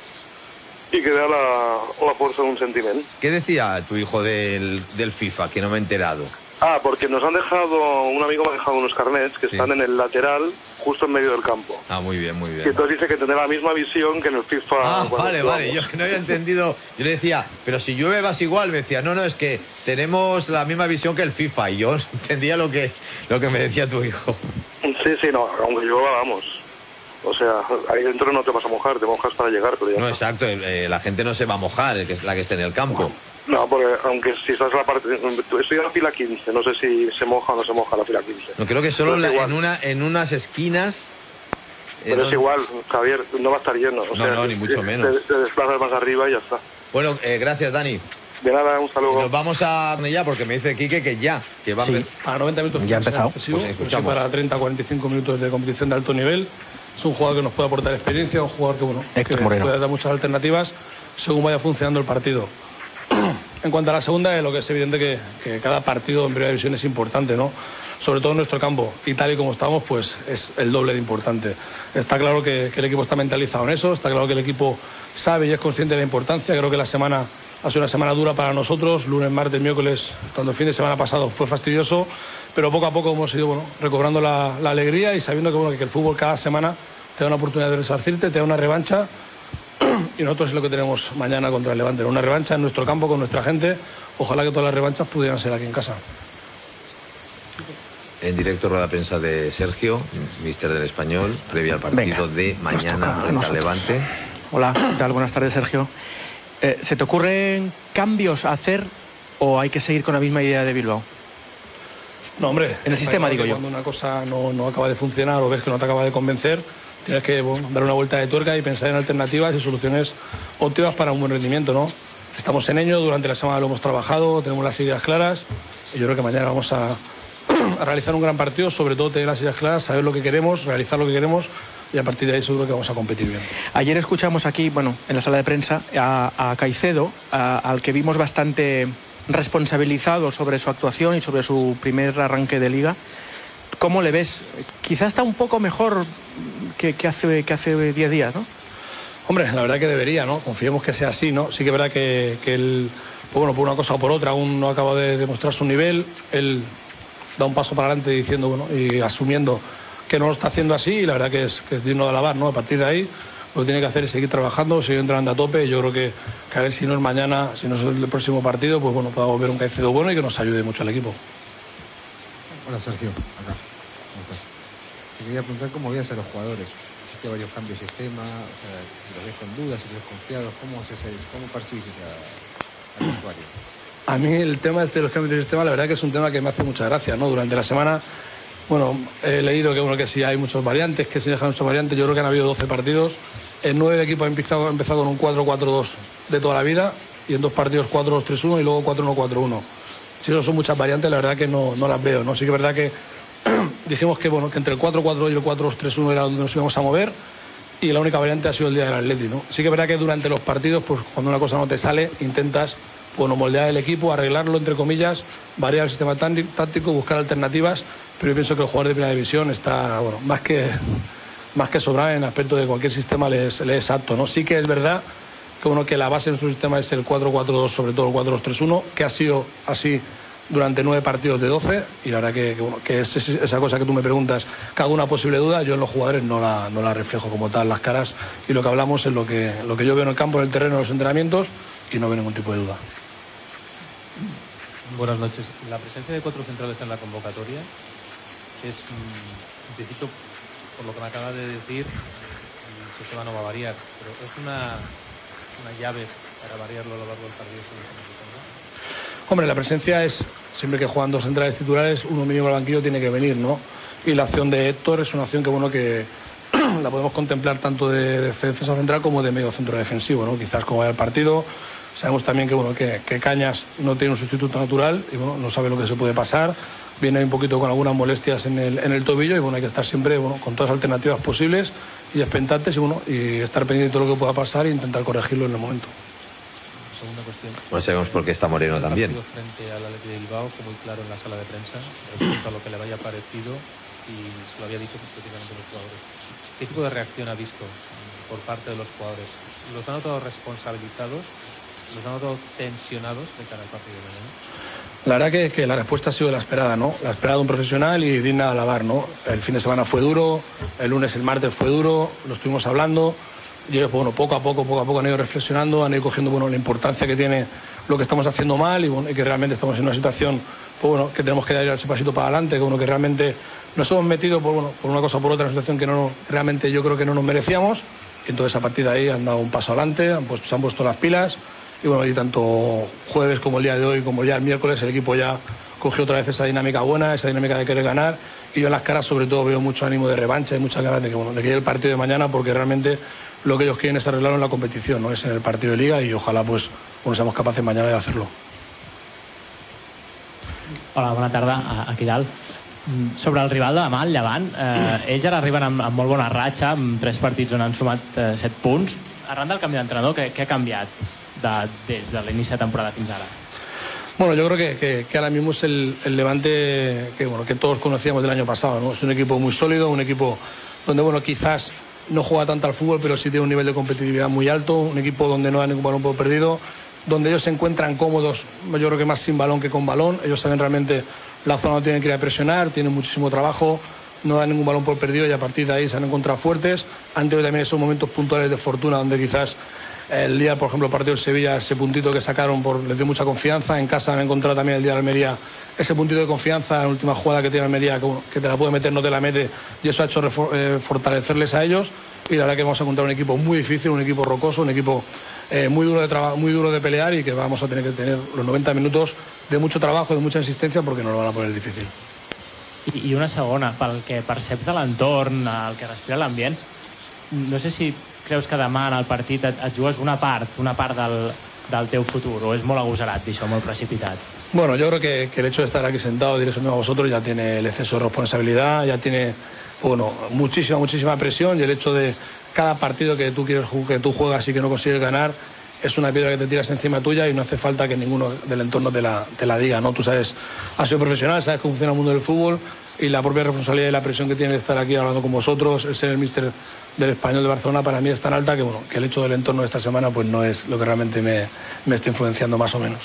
y que vea la, la fuerza de un sentimiento. ¿Qué decía tu hijo del, del FIFA, que no me he enterado? Ah, porque nos han dejado, un amigo me ha dejado unos carnets que Sí. están en el lateral, justo en medio del campo. Ah, muy bien, muy Y bien. entonces dice que tendrá la misma visión que en el FIFA. Ah, cuando vale, jugamos. vale, yo que no había entendido. Yo le decía, pero si llueve vas igual. Me decía, no, no, es que tenemos la misma visión que el FIFA. Y yo entendía lo que, lo que me decía tu hijo. Sí, sí, no, aunque llueva, vamos. O sea, ahí dentro no te vas a mojar, te mojas para llegar, pero ya No, está. exacto, eh, la gente no se va a mojar, el que, la que esté en el campo. No, porque aunque si estás en la parte... Estoy en la fila quince, no sé si se moja o no se moja la fila quince. No, creo que solo Pero es la- igual. en, una, en unas esquinas... eh, Pero es donde- igual, Javier, no va a estar lleno. O No, sea, no, ni mucho te- menos. Te, te desplazas más arriba y ya está. Bueno, eh, gracias, Dani. De nada, un saludo. Nos vamos a ya porque me dice Quique que ya, que va a Sí. empe- Para noventa minutos Ya ha será empezado. excesivo, Pues pero sí escuchamos. para treinta a cuarenta y cinco minutos de competición de alto nivel. Es un jugador que nos puede aportar experiencia, un jugador que, bueno, Héctor que Moreno. puede dar muchas alternativas según vaya funcionando el partido. En cuanto a la segunda, eh, lo que es evidente que, que cada partido en primera división es importante, ¿no? Sobre todo en nuestro campo. Y tal y como estamos, pues es el doble de importante. Está claro que, que el equipo está mentalizado en eso, está claro que el equipo sabe y es consciente de la importancia. Creo que la semana ha sido una semana dura para nosotros, lunes, martes, miércoles, tanto el fin de semana pasado fue fastidioso, pero poco a poco hemos ido bueno, recobrando la, la alegría y sabiendo que, bueno, que el fútbol cada semana te da una oportunidad de resarcirte, te da una revancha y nosotros es lo que tenemos mañana contra el Levante, una revancha en nuestro campo con nuestra gente, ojalá que todas las revanchas pudieran ser aquí en casa. En directo rueda de prensa de Sergio, míster del Español, previo al partido Venga, de mañana frente al Levante. Hola, ¿qué tal? Buenas tardes, Sergio. Eh, ¿Se te ocurren cambios a hacer o hay que seguir con la misma idea de Bilbao? No, hombre. En el sistema, digo yo. Cuando una cosa no, no acaba de funcionar o ves que no te acaba de convencer, tienes que bueno, dar una vuelta de tuerca y pensar en alternativas y soluciones óptimas para un buen rendimiento, ¿no? Estamos en ello, durante la semana lo hemos trabajado, tenemos las ideas claras y yo creo que mañana vamos a, a realizar un gran partido, sobre todo tener las ideas claras, saber lo que queremos, realizar lo que queremos y a partir de ahí seguro que vamos a competir bien. Ayer escuchamos aquí, bueno, en la sala de prensa, a, a Caicedo, a, al que vimos bastante responsabilizado sobre su actuación y sobre su primer arranque de liga. ¿Cómo le ves? Quizás está un poco mejor que, que hace que hace diez días, ¿no? Hombre, la verdad que debería, ¿no? Confiemos que sea así, ¿no? Sí que es verdad que, que él, pues bueno, por una cosa o por otra, aún no acaba de demostrar su nivel. Él da un paso para adelante diciendo, bueno, y asumiendo que no lo está haciendo así, y la verdad que es, que es digno de alabar, ¿no? A partir de ahí, lo que tiene que hacer es seguir trabajando, seguir entrenando a tope, y yo creo que, que a ver si no es mañana, si no es el próximo partido, pues bueno, podamos ver un Caicedo bueno y que nos ayude mucho al equipo. Hola, Sergio, acá. ¿Cómo estás? Te quería preguntar cómo veías a los jugadores. Hiciste varios cambios de sistema, o sea, si los ves con dudas, si los ves confiados, ¿cómo, haces, cómo percibes a, al usuario? A mí el tema de los cambios de sistema, la verdad que es un tema que me hace mucha gracia, ¿no? Durante la semana, bueno, he leído que, bueno, que sí hay muchas variantes, que sí dejan muchas variantes. Yo creo que han habido doce partidos. En nueve equipos ha empezado, ha empezado con un cuatro cuatro dos de toda la vida y en dos partidos cuatro dos tres uno y luego cuatro uno cuatro uno. Si no son muchas variantes, la verdad que no, no las veo, ¿no? Sí que es verdad que dijimos que, bueno, que entre el cuatro cuatro dos y el cuatro dos tres uno era donde nos íbamos a mover y la única variante ha sido el día del Atleti, ¿no? Sí que es verdad que durante los partidos, pues cuando una cosa no te sale, intentas, bueno, moldear el equipo, arreglarlo, entre comillas, variar el sistema táctico, buscar alternativas, pero yo pienso que el jugador de primera división está, bueno, más que, más que sobrado en aspecto de cualquier sistema le es, le es apto, ¿no? Sí que es verdad que, bueno, que la base de nuestro sistema es el cuatro cuatro dos, sobre todo el cuatro dos tres uno, que ha sido así durante nueve partidos de doce, y la verdad que, que, bueno, que es esa cosa que tú me preguntas, que hago una posible duda, yo en los jugadores no la, no la reflejo como tal las caras, y lo que hablamos es lo que, lo que yo veo en el campo, en el terreno, en los entrenamientos, y no veo ningún tipo de duda. Buenas noches. La presencia de cuatro centrales en la convocatoria es, un poquito, por lo que me acaba de decir, el sistema no va a variar, pero es una, una llave para variarlo a lo largo del partido. Hombre, la presencia es, siempre que juegan dos centrales titulares, uno mínimo al banquillo tiene que venir, ¿no? Y la acción de Héctor es una acción que, bueno, que la podemos contemplar tanto de, de defensa central como de medio centro defensivo, ¿no? Quizás como vaya el partido. Sabemos también que, bueno, que, que Cañas no tiene un sustituto natural y, bueno, no sabe lo que se puede pasar. Viene un poquito con algunas molestias en el, en el tobillo y, bueno, hay que estar siempre, bueno, con todas las alternativas posibles y expectantes y, bueno, y estar pendiente de todo lo que pueda pasar e intentar corregirlo en el momento. Segunda cuestión. Bueno, sabemos por qué está Moreno también. Frente al Athletic de Bilbao, fue muy claro en la sala de prensa respecto a lo que le haya parecido y se lo había dicho específicamente a los jugadores. ¿Qué tipo de reacción ha visto por parte de los jugadores? ¿Los ha notado responsabilizados? ¿Los ha notado tensionados de cara al partido de mañana? La verdad que, que la respuesta ha sido la esperada, ¿no? La esperada de un profesional y digna de alabar, ¿no? El fin de semana fue duro, el lunes, el martes fue duro, lo estuvimos hablando. Y ellos, bueno, poco a poco, poco a poco han ido reflexionando, han ido cogiendo, bueno, la importancia que tiene lo que estamos haciendo mal y, bueno, y que realmente estamos en una situación, pues, bueno, que tenemos que dar ese pasito para adelante, que, bueno, que realmente nos hemos metido por, bueno, por una cosa o por otra en una situación que no, realmente yo creo que no nos merecíamos. Y entonces a partir de ahí han dado un paso adelante, han puesto, se han puesto las pilas y, bueno, y tanto jueves como el día de hoy como ya el miércoles el equipo ya cogió otra vez esa dinámica buena, esa dinámica de querer ganar, y yo en las caras sobre todo veo mucho ánimo de revancha y muchas ganas de que, bueno, de que llegue el partido de mañana, porque realmente lo que ellos quieren es arreglarlo en la competición, no es en el partido de liga, y ojalá pues bueno, seamos capaces mañana de hacerlo. Hola, bona tarda, aquí dalt. Sobre el rival de demà, el Llevant, eh, ells ara arriben amb, amb molt bona ratxa, amb tres partits on han sumat eh, set punts. Arran del canvi d'entrenador, què, què ha canviat de, des de l'inici de temporada fins ara? Bueno, yo creo que, que, que ahora mismo es el, el Levante que, bueno, que todos conocíamos del año pasado, ¿no? Es un equipo muy sólido, un equipo donde, bueno, quizás no juega tanto al fútbol, pero sí tiene un nivel de competitividad muy alto, un equipo donde no hay ningún balón perdido, donde ellos se encuentran cómodos, yo creo que más sin balón que con balón. Ellos saben realmente la zona, no tienen que ir a presionar, tienen muchísimo trabajo, no dan ningún balón por perdido y a partir de ahí se han encontrado fuertes. Han tenido también esos momentos puntuales de fortuna donde quizás el día, por ejemplo, el partido del Sevilla, ese puntito que sacaron por, les dio mucha confianza. En casa han encontrado también el día de Almería ese puntito de confianza, en la última jugada que tiene Almería, que te la puede meter, no te la mete, y eso ha hecho eh, fortalecerles a ellos. Y la verdad que vamos a encontrar un equipo muy difícil, un equipo rocoso, un equipo eh, muy duro de trabajo, muy duro de pelear, y que vamos a tener que tener los noventa minutos de mucho trabajo, de mucha insistencia, porque nos lo van a poner difícil. I, i una segona, pel que perceps de l'entorn, el que respira l'ambient, no sé si creus que demà en el partit et, et jugues una part, una part del, del teu futur, o és molt agosarat, això, molt precipitat? Bueno, yo creo que, que el hecho de estar aquí sentado direccionado a vosotros ya tiene el exceso de responsabilidad, ya tiene, bueno, muchísima, muchísima presión, y el hecho de cada partido que tú quieres que tú juegas y que no consigues ganar es una piedra que te tiras encima tuya y no hace falta que ninguno del entorno te la, te la diga, ¿no? Tú sabes, has sido profesional, sabes cómo funciona el mundo del fútbol, y la propia responsabilidad y la presión que tiene de estar aquí hablando con vosotros, el ser el míster del Español de Barcelona, para mí es tan alta que, bueno, que el hecho del entorno de esta semana pues no es lo que realmente me, me está influenciando, más o menos.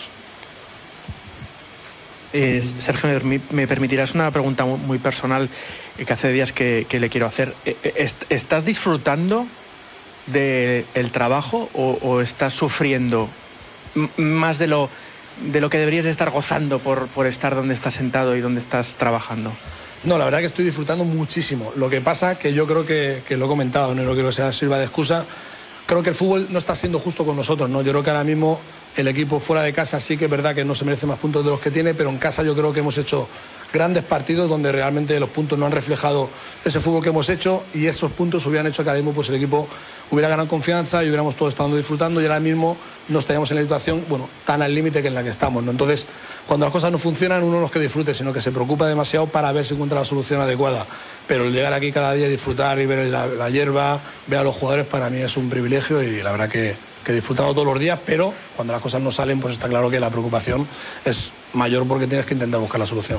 Eh, Sergio, me, me permitirás una pregunta muy personal eh, que hace días que, que le quiero hacer. Eh, est ¿Estás disfrutando del trabajo o, o estás sufriendo M más de lo, de lo que deberías estar gozando por, por estar donde estás sentado y donde estás trabajando? No, la verdad que estoy disfrutando muchísimo. Lo que pasa que yo creo que, que lo he comentado, no quiero que sea sirva de excusa, creo que el fútbol no está siendo justo con nosotros, ¿no? Yo creo que ahora mismo el equipo fuera de casa sí que es verdad que no se merece más puntos de los que tiene, pero en casa yo creo que hemos hecho grandes partidos donde realmente los puntos no han reflejado ese fútbol que hemos hecho, y esos puntos hubieran hecho que ahora mismo pues el equipo hubiera ganado confianza y hubiéramos todos estado disfrutando, y ahora mismo no estaríamos en la situación, bueno, tan al límite que en la que estamos, ¿no? Entonces, cuando las cosas no funcionan, uno no es que disfrute, sino que se preocupa demasiado para ver si encuentra la solución adecuada. Pero el llegar aquí cada día, disfrutar y ver la, la hierba, ver a los jugadores, para mí es un privilegio, y la verdad que, que he disfrutado todos los días, pero cuando las cosas no salen, pues está claro que la preocupación es mayor porque tienes que intentar buscar la solución.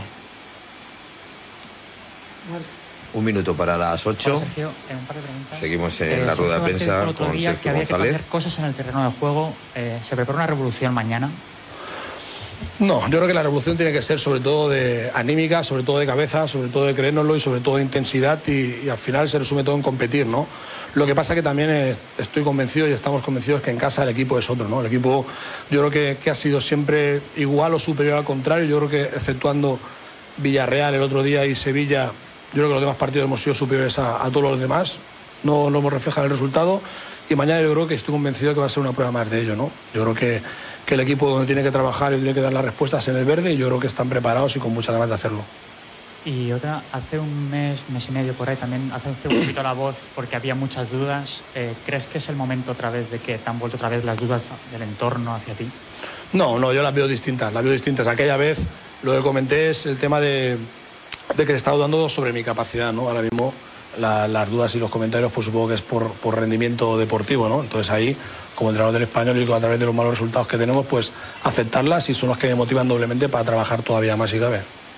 Un minuto para las ocho. Hola, Sergio, eh, un par de preguntas. Seguimos en eh, la rueda de prensa otro con día Sergio que había González. que cambiar cosas en el terreno de juego. Eh, ¿Se prepara una revolución mañana? No, yo creo que la revolución tiene que ser sobre todo de anímica, sobre todo de cabeza, sobre todo de creérnoslo y sobre todo de intensidad, y, y al final se resume todo en competir, ¿no? Lo que pasa que también es, estoy convencido y estamos convencidos que en casa el equipo es otro, ¿no? El equipo yo creo que, que ha sido siempre igual o superior al contrario. Yo creo que exceptuando Villarreal el otro día y Sevilla, yo creo que los demás partidos hemos sido superiores a, a todos los demás. No lo hemos reflejado en el resultado, y mañana yo creo que estoy convencido de que va a ser una prueba más de ello, ¿no? Yo creo que, que el equipo donde tiene que trabajar y tiene que dar las respuestas en el verde, y yo creo que están preparados y con muchas ganas de hacerlo. Y otra, hace un mes, mes y medio por ahí, también hace un poquito la voz porque había muchas dudas. Eh, ¿Crees que es el momento otra vez de que te han vuelto otra vez las dudas del entorno hacia ti? No, no, yo las veo distintas, las veo distintas. Aquella vez lo que comenté es el tema de, de que he estado dudando sobre mi capacidad, ¿no? Ahora mismo la, las dudas y los comentarios, pues supongo que es por, por rendimiento deportivo, ¿no? Entonces ahí, como entrenador del Español y a través de los malos resultados que tenemos, pues aceptarlas, y son las que me motivan doblemente para trabajar todavía más si cabe.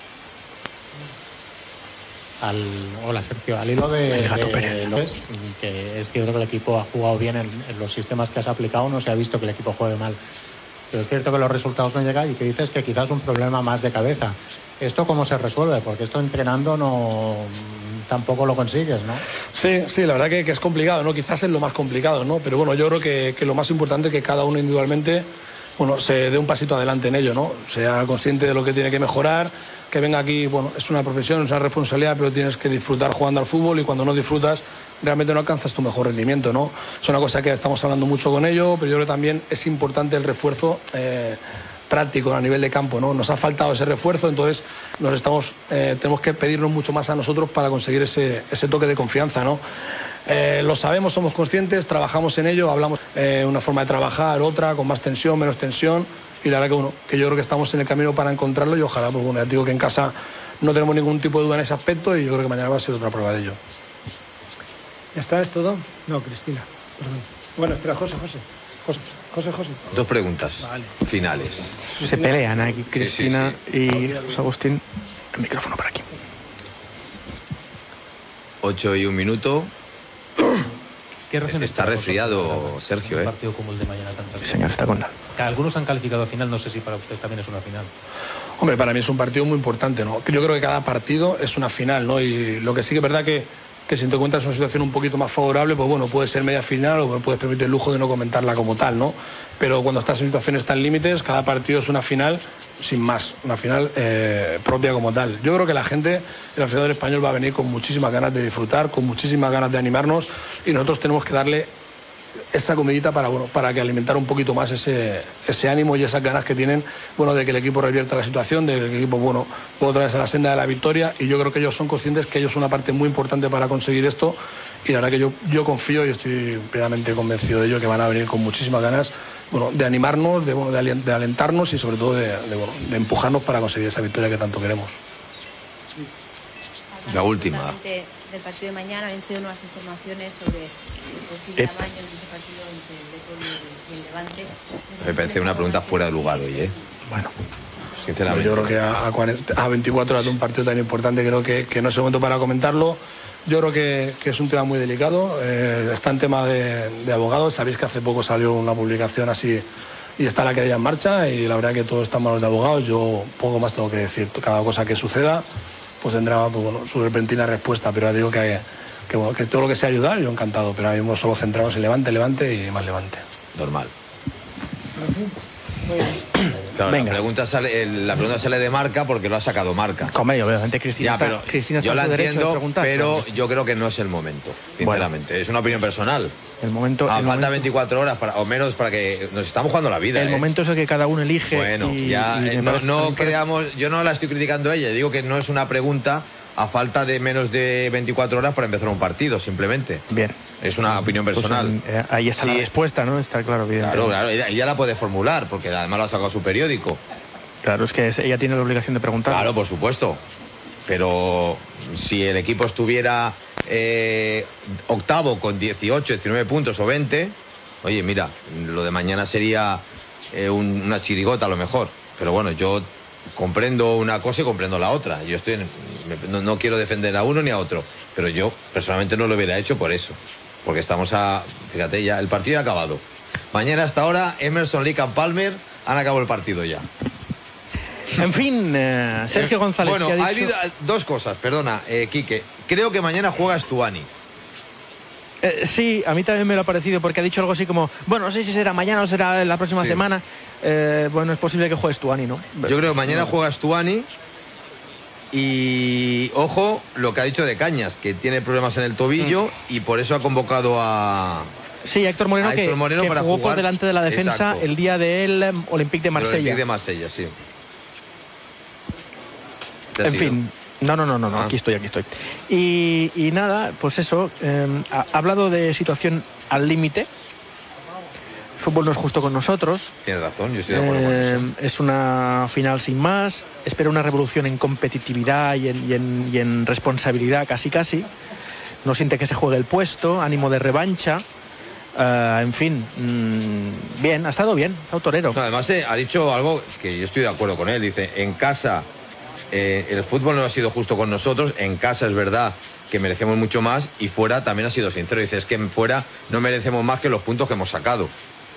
Al, hola Sergio, al hilo de, de López, que es cierto que el equipo ha jugado bien en, en los sistemas que has aplicado, no se ha visto que el equipo juegue mal, pero es cierto que los resultados no llegan, y que dices que quizás es un problema más de cabeza. ¿Esto cómo se resuelve? Porque esto entrenando no tampoco lo consigues, ¿no? Sí, sí, la verdad que, que es complicado, ¿no? Quizás es lo más complicado, ¿no? Pero bueno, yo creo que, que lo más importante es que cada uno individualmente, bueno, se dé un pasito adelante en ello, ¿no? Sea consciente de lo que tiene que mejorar, que venga aquí, bueno, es una profesión, es una responsabilidad, pero tienes que disfrutar jugando al fútbol, y cuando no disfrutas realmente no alcanzas tu mejor rendimiento, ¿no? Es una cosa que estamos hablando mucho con ello, pero yo creo que también es importante el refuerzo eh, práctico a nivel de campo, ¿no? Nos ha faltado ese refuerzo, entonces nos estamos, eh, tenemos que pedirnos mucho más a nosotros para conseguir ese, ese toque de confianza, ¿no? Eh, lo sabemos, somos conscientes, trabajamos en ello, hablamos de eh, una forma de trabajar, otra, con más tensión, menos tensión, y la verdad que, bueno, que yo creo que estamos en el camino para encontrarlo, y ojalá, pues bueno, ya digo que en casa no tenemos ningún tipo de duda en ese aspecto, y yo creo que mañana va a ser otra prueba de ello. ¿Ya está? ¿Es todo? No, Cristina, perdón. Bueno, espera, José, José. José, José, José. Dos preguntas vale. finales. Se pelean aquí Cristina sí, sí, sí. y José Agustín. El micrófono por aquí. Ocho y un minuto. ¿Qué razón está resfriado, Sergio, un ¿eh? partido como el de mañana tantas Sí, señor, está con la... Que algunos han calificado a final, no sé si para usted también es una final. Hombre, para mí es un partido muy importante, ¿no? Yo creo que cada partido es una final, ¿no? Y lo que sí que es verdad que, que si te encuentras en una situación un poquito más favorable, pues bueno, puede ser media final o puedes permitir el lujo de no comentarla como tal, ¿no? Pero cuando estás en situaciones tan límites, cada partido es una final sin más, una final eh, propia como tal. Yo creo que la gente, el aficionado español va a venir con muchísimas ganas de disfrutar, con muchísimas ganas de animarnos, y nosotros tenemos que darle esa comidita para, bueno, para que alimentar un poquito más ese, ese ánimo y esas ganas que tienen, bueno, de que el equipo revierta la situación, de que el equipo, bueno, pueda otra vez a la senda de la victoria, y yo creo que ellos son conscientes que ellos son una parte muy importante para conseguir esto, y la verdad que yo, yo confío y estoy plenamente convencido de ello, que van a venir con muchísimas ganas, bueno, de animarnos, de, bueno, de, de alentarnos y sobre todo de, de, bueno, de empujarnos para conseguir esa victoria que tanto queremos. La última. Del partido de mañana han sido nuevas informaciones sobre el posible tamaño de ese partido entre el Depor y el Levante. Me parece una pregunta fuera de lugar hoy, ¿eh? Bueno, sinceramente. Yo creo que a, a, cuarenta, a veinticuatro horas de un partido tan importante, creo que, que no es el momento para comentarlo. Yo creo que, que es un tema muy delicado. Eh, está en tema de, de abogados. Sabéis que hace poco salió una publicación así y está la querella en marcha, y la verdad que todo está en manos de abogados. Yo poco más tengo que decir. Cada cosa que suceda pues tendrá, pues, bueno, su repentina respuesta, pero ya digo que, que, bueno, que todo lo que sea ayudar, yo encantado, pero ahora mismo solo centramos en Levante, Levante y más Levante. Normal. Claro, la pregunta sale, el, la pregunta sale de Marca porque lo ha sacado Marca. Come, obviamente Cristina, ya, pero está, Cristina está yo la en su derecho de entiendo, preguntar, pero claro. yo creo que no es el momento, sinceramente. Bueno, es una opinión personal. El momento, ah, el falta momento, veinticuatro horas para, o menos para que nos estamos jugando la vida. El ¿eh? momento es el que cada uno elige. Bueno, y, ya y eh, no, no creamos, yo no la estoy criticando a ella, digo que no es una pregunta a falta de menos de veinticuatro horas para empezar un partido, simplemente. Bien. Es una opinión personal. Pues, eh, ahí está sí. La respuesta, ¿no? Está claro, evidente. Claro, claro, ella, ella la puede formular, porque además lo ha sacado su periódico. Claro, es que es, ella tiene la obligación de preguntar. Claro, por supuesto. Pero si el equipo estuviera eh, octavo con dieciocho, diecinueve puntos o veinte, oye, mira, lo de mañana sería eh, un, una chirigota a lo mejor. Pero bueno, yo comprendo una cosa y comprendo la otra. Yo estoy en, no, no quiero defender a uno ni a otro, pero yo personalmente no lo hubiera hecho por eso. Porque estamos a... Fíjate, ya el partido ha acabado. Mañana hasta ahora, Emerson, Lake and Palmer han acabado el partido ya. En fin, eh, Sergio González. Bueno, ha dicho... ha habido dos cosas, perdona, eh, Quique. Creo que mañana juega Stuani. Eh, sí, a mí también me lo ha parecido, porque ha dicho algo así como, bueno, no sé si será mañana o será la próxima sí. semana. Eh, bueno, es posible que juegue Stuani, ¿no? Yo creo que mañana no. juega Stuani. Y ojo lo que ha dicho de Cañas, que tiene problemas en el tobillo mm. y por eso ha convocado a... Sí, Héctor Moreno, Héctor que, Moreno que para jugó jugar. por delante de la defensa. Exacto. El día del Olympique de Marsella. El Olympique de Marsella, sí. En fin, no, no, no, no, no ah. aquí estoy, aquí estoy. Y, y nada, pues eso, eh, ha, ha hablado de situación al límite. El fútbol no es justo con nosotros. Tienes razón, yo estoy de acuerdo eh, con eso. Es una final sin más. Espera una revolución en competitividad y en, y, en, y en responsabilidad, casi casi. No siente que se juegue el puesto, ánimo de revancha. Uh, en fin, mmm, bien, ha estado bien, ha estado torero. No, además eh, ha dicho algo que yo estoy de acuerdo con él. Dice, en casa eh, el fútbol no ha sido justo con nosotros. En casa es verdad que merecemos mucho más y fuera también ha sido sincero. Dice, es que fuera no merecemos más que los puntos que hemos sacado.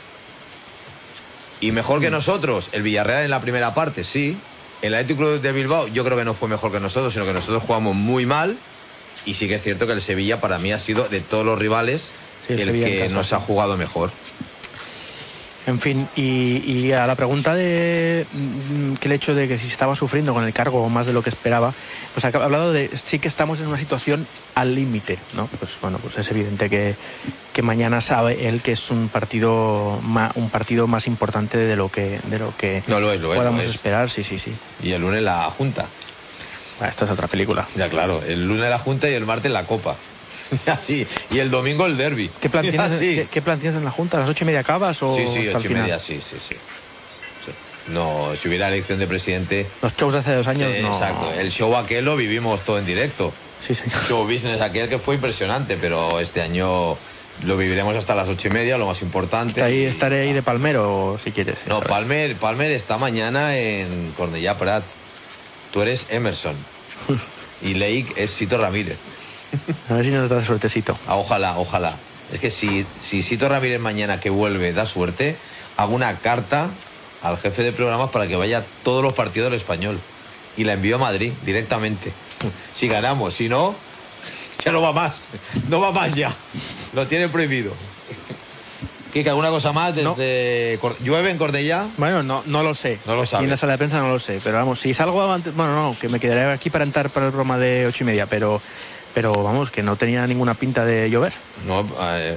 Y mejor que nosotros, el Villarreal en la primera parte, sí. El Athletic Club de Bilbao yo creo que no fue mejor que nosotros, sino que nosotros jugamos muy mal. Y sí que es cierto que el Sevilla para mí ha sido, de todos los rivales, sí, el, el que casa, nos sí. ha jugado mejor. En fin, y, y a la pregunta de que el hecho de que si estaba sufriendo con el cargo más de lo que esperaba, pues ha hablado de sí que estamos en una situación al límite, ¿no? Pues bueno, pues es evidente que, que mañana sabe él que es un partido ma, un partido más importante de lo que de lo que no, lo es, lo podamos es, lo es. esperar, sí, sí, sí. Y el lunes la Junta. Ah, esto es otra película. Ya claro, el lunes la Junta y el martes la Copa. Así, y el domingo el derbi. ¿Qué plan tienes, ¿qué, ¿Qué plan tienes en la Junta? ¿A las ocho y media acabas o sí, sí, hasta ocho y media, sí, sí, sí, sí. No, si hubiera elección de presidente... Los shows de hace dos años, sí, no... Exacto, el show aquel lo vivimos todo en directo. Sí, señor. Show business aquel que fue impresionante, pero este año lo viviremos hasta las ocho y media, lo más importante. Ahí y... estaré ahí de Palmero, si quieres. No, Palmer, Palmer está mañana en Cornellà Prat. Tú eres Emerson. Y Leik es Sito Ramírez. A ver si nos da suertecito. Ah, ojalá, ojalá. Es que si, si Sito Ramírez mañana que vuelve da suerte, hago una carta al jefe de programas para que vaya a todos los partidos del Español. Y la envío a Madrid directamente. Si ganamos, si no, ya no va más. No va más ya. Lo tiene prohibido. Kike, ¿alguna cosa más desde no. ¿Llueve en Cornellá? Bueno, no, no lo sé. No lo sabes. Y en la sala de prensa no lo sé. Pero vamos, si salgo antes... Bueno, no, que me quedaré aquí para entrar para el Roma de ocho y media. Pero, pero vamos, que no tenía ninguna pinta de llover. No, eh...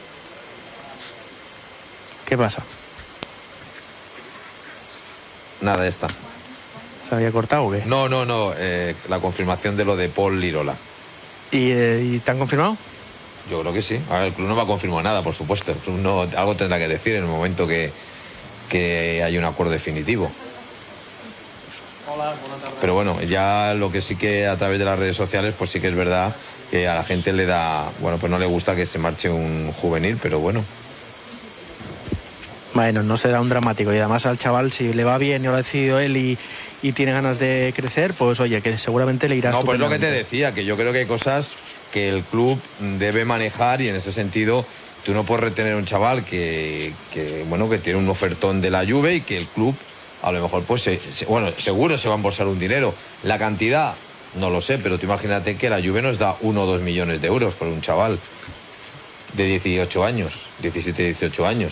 ¿Qué pasa? Nada, ya está. ¿Se había cortado o qué? No, no, no. Eh, la confirmación de lo de Paul Lirola. ¿Y, eh, ¿y te han confirmado? Yo creo que sí. Ahora el club no me ha confirmado nada, por supuesto. El club no, algo tendrá que decir en el momento que, que haya un acuerdo definitivo. Hola, buenas tardes. Pero bueno, ya lo que sí que a través de las redes sociales, pues sí que es verdad que a la gente le da... Bueno, pues no le gusta que se marche un juvenil, pero bueno. Bueno, no será un dramático. Y además al chaval, si le va bien y lo ha decidido él y, y tiene ganas de crecer, pues oye, que seguramente le irá. No, pues lo que te decía, que yo creo que hay cosas que el club debe manejar y en ese sentido tú no puedes retener a un chaval que, que bueno, que tiene un ofertón de la Juve y que el club a lo mejor pues se, se, bueno, seguro se va a embolsar un dinero. La cantidad no lo sé, pero tú imagínate que la Juve nos da uno o dos millones de euros por un chaval de dieciocho años, diecisiete, dieciocho años.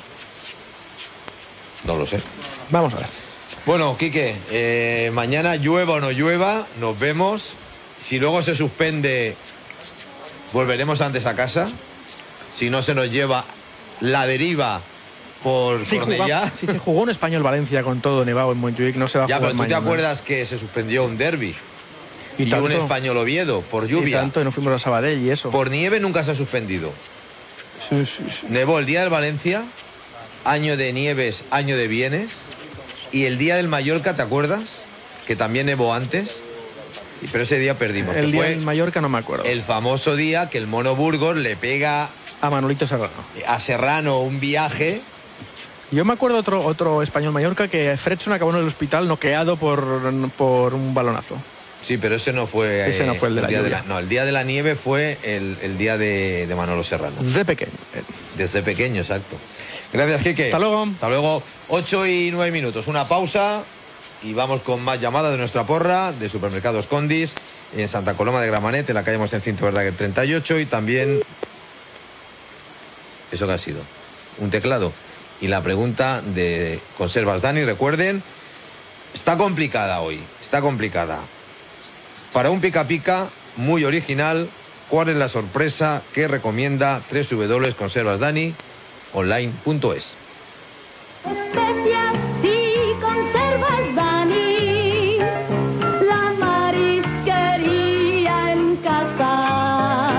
No lo sé. Vamos a ver. Bueno, Quique, eh, mañana llueva o no llueva, nos vemos. Si luego se suspende, volveremos antes a casa. Si no se nos lleva la deriva por sí, Cornellá. Si se jugó un Español-Valencia con todo nevado en Montjuic, no se va a ya, jugar pero tú mañana. te acuerdas que se suspendió un derbi y, y, tanto, un Español-Oviedo por lluvia. Y tanto, y no fuimos a Sabadell y eso. Por nieve nunca se ha suspendido. Sí, sí, sí. Nevó el día del Valencia, año de nieves, año de bienes, y el día del Mallorca, ¿te acuerdas? Que también nevó antes, pero ese día perdimos. El día fue del Mallorca no me acuerdo. El famoso día que el Mono Burgos le pega a Manolito Serrano. A Serrano un viaje. Yo me acuerdo otro otro Español Mallorca que Fredson acabó en el hospital noqueado por, por un balonazo. Sí, pero ese no fue... Ese no fue el de el la día lluvia. de la, No, el día de la nieve fue el, el día de, de Manolo Serrano. Desde pequeño. Desde pequeño, exacto. Gracias, Quique. Hasta luego. Hasta luego. Ocho y nueve minutos. Una pausa y vamos con más llamadas de nuestra porra de Supermercados Condis en Santa Coloma de Gramenet, en la calle Mostencinto Verdaguer treinta y ocho, y también... ¿Eso qué ha sido? Un teclado. Y la pregunta de Conservas Dani, recuerden, está complicada hoy, está complicada. Para un pica pica muy original, ¿cuál es la sorpresa que recomienda doble u doble u doble u punto conservas dani online punto es? Especias y conservas Dani, la marisquería en casa.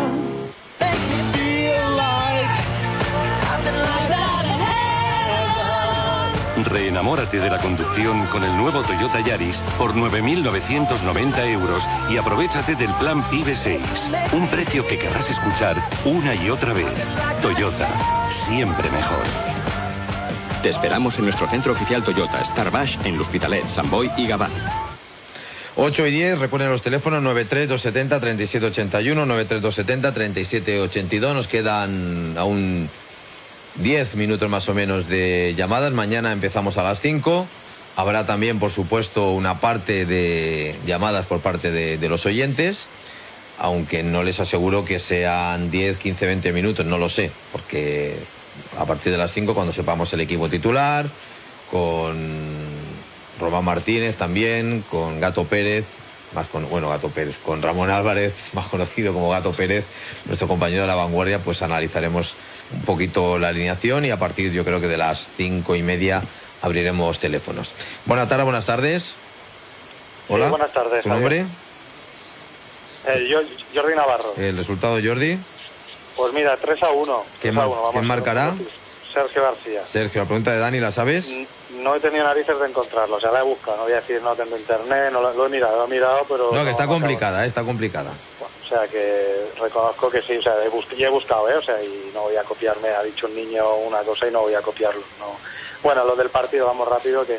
Reenamórate de la conducción con el nuevo Toyota Yaris por nueve mil novecientos noventa euros y aprovéchate del plan PIBE seis. Un precio que querrás escuchar una y otra vez. Toyota, siempre mejor. Te esperamos en nuestro centro oficial Toyota, Starbash, en L'Hospitalet, Sant Boi y Gavà. ocho y diez, recuerden los teléfonos nueve tres dos siete cero, tres siete ocho uno, nueve tres dos siete cero, tres siete ocho dos. Nos quedan aún diez minutos más o menos de llamadas. Mañana empezamos a las cinco. Habrá también, por supuesto, una parte de llamadas por parte de, de los oyentes, aunque no les aseguro que sean diez, quince, veinte minutos, no lo sé, porque a partir de las cinco, cuando sepamos el equipo titular, con Román Martínez también, con Gato Pérez, más con, bueno, Gato Pérez, con Ramón Álvarez, más conocido como Gato Pérez, nuestro compañero de La Vanguardia, pues analizaremos un poquito la alineación y a partir, yo creo que de las cinco y media abriremos teléfonos. Buenas tardes, buenas tardes. Hola. Sí, buenas tardes. ¿Tu nombre? Eh, yo, Jordi Navarro. ¿El resultado, Jordi? Pues mira, tres a uno. ¿Quién, tres a uno, vamos ¿quién marcará? Sergio García. Sergio, la pregunta de Dani, ¿la sabes? No he tenido narices de encontrarlo, o sea, la he buscado, no voy a decir no tengo internet, no lo, lo he mirado, lo he mirado, pero... No, que no, está no complicada, eh, está complicada. Bueno, o sea, que reconozco que sí, o sea, he bus yo he buscado, ¿eh? O sea, y no voy a copiarme, ha dicho un niño una cosa y no voy a copiarlo, no. Bueno, lo del partido, vamos rápido, que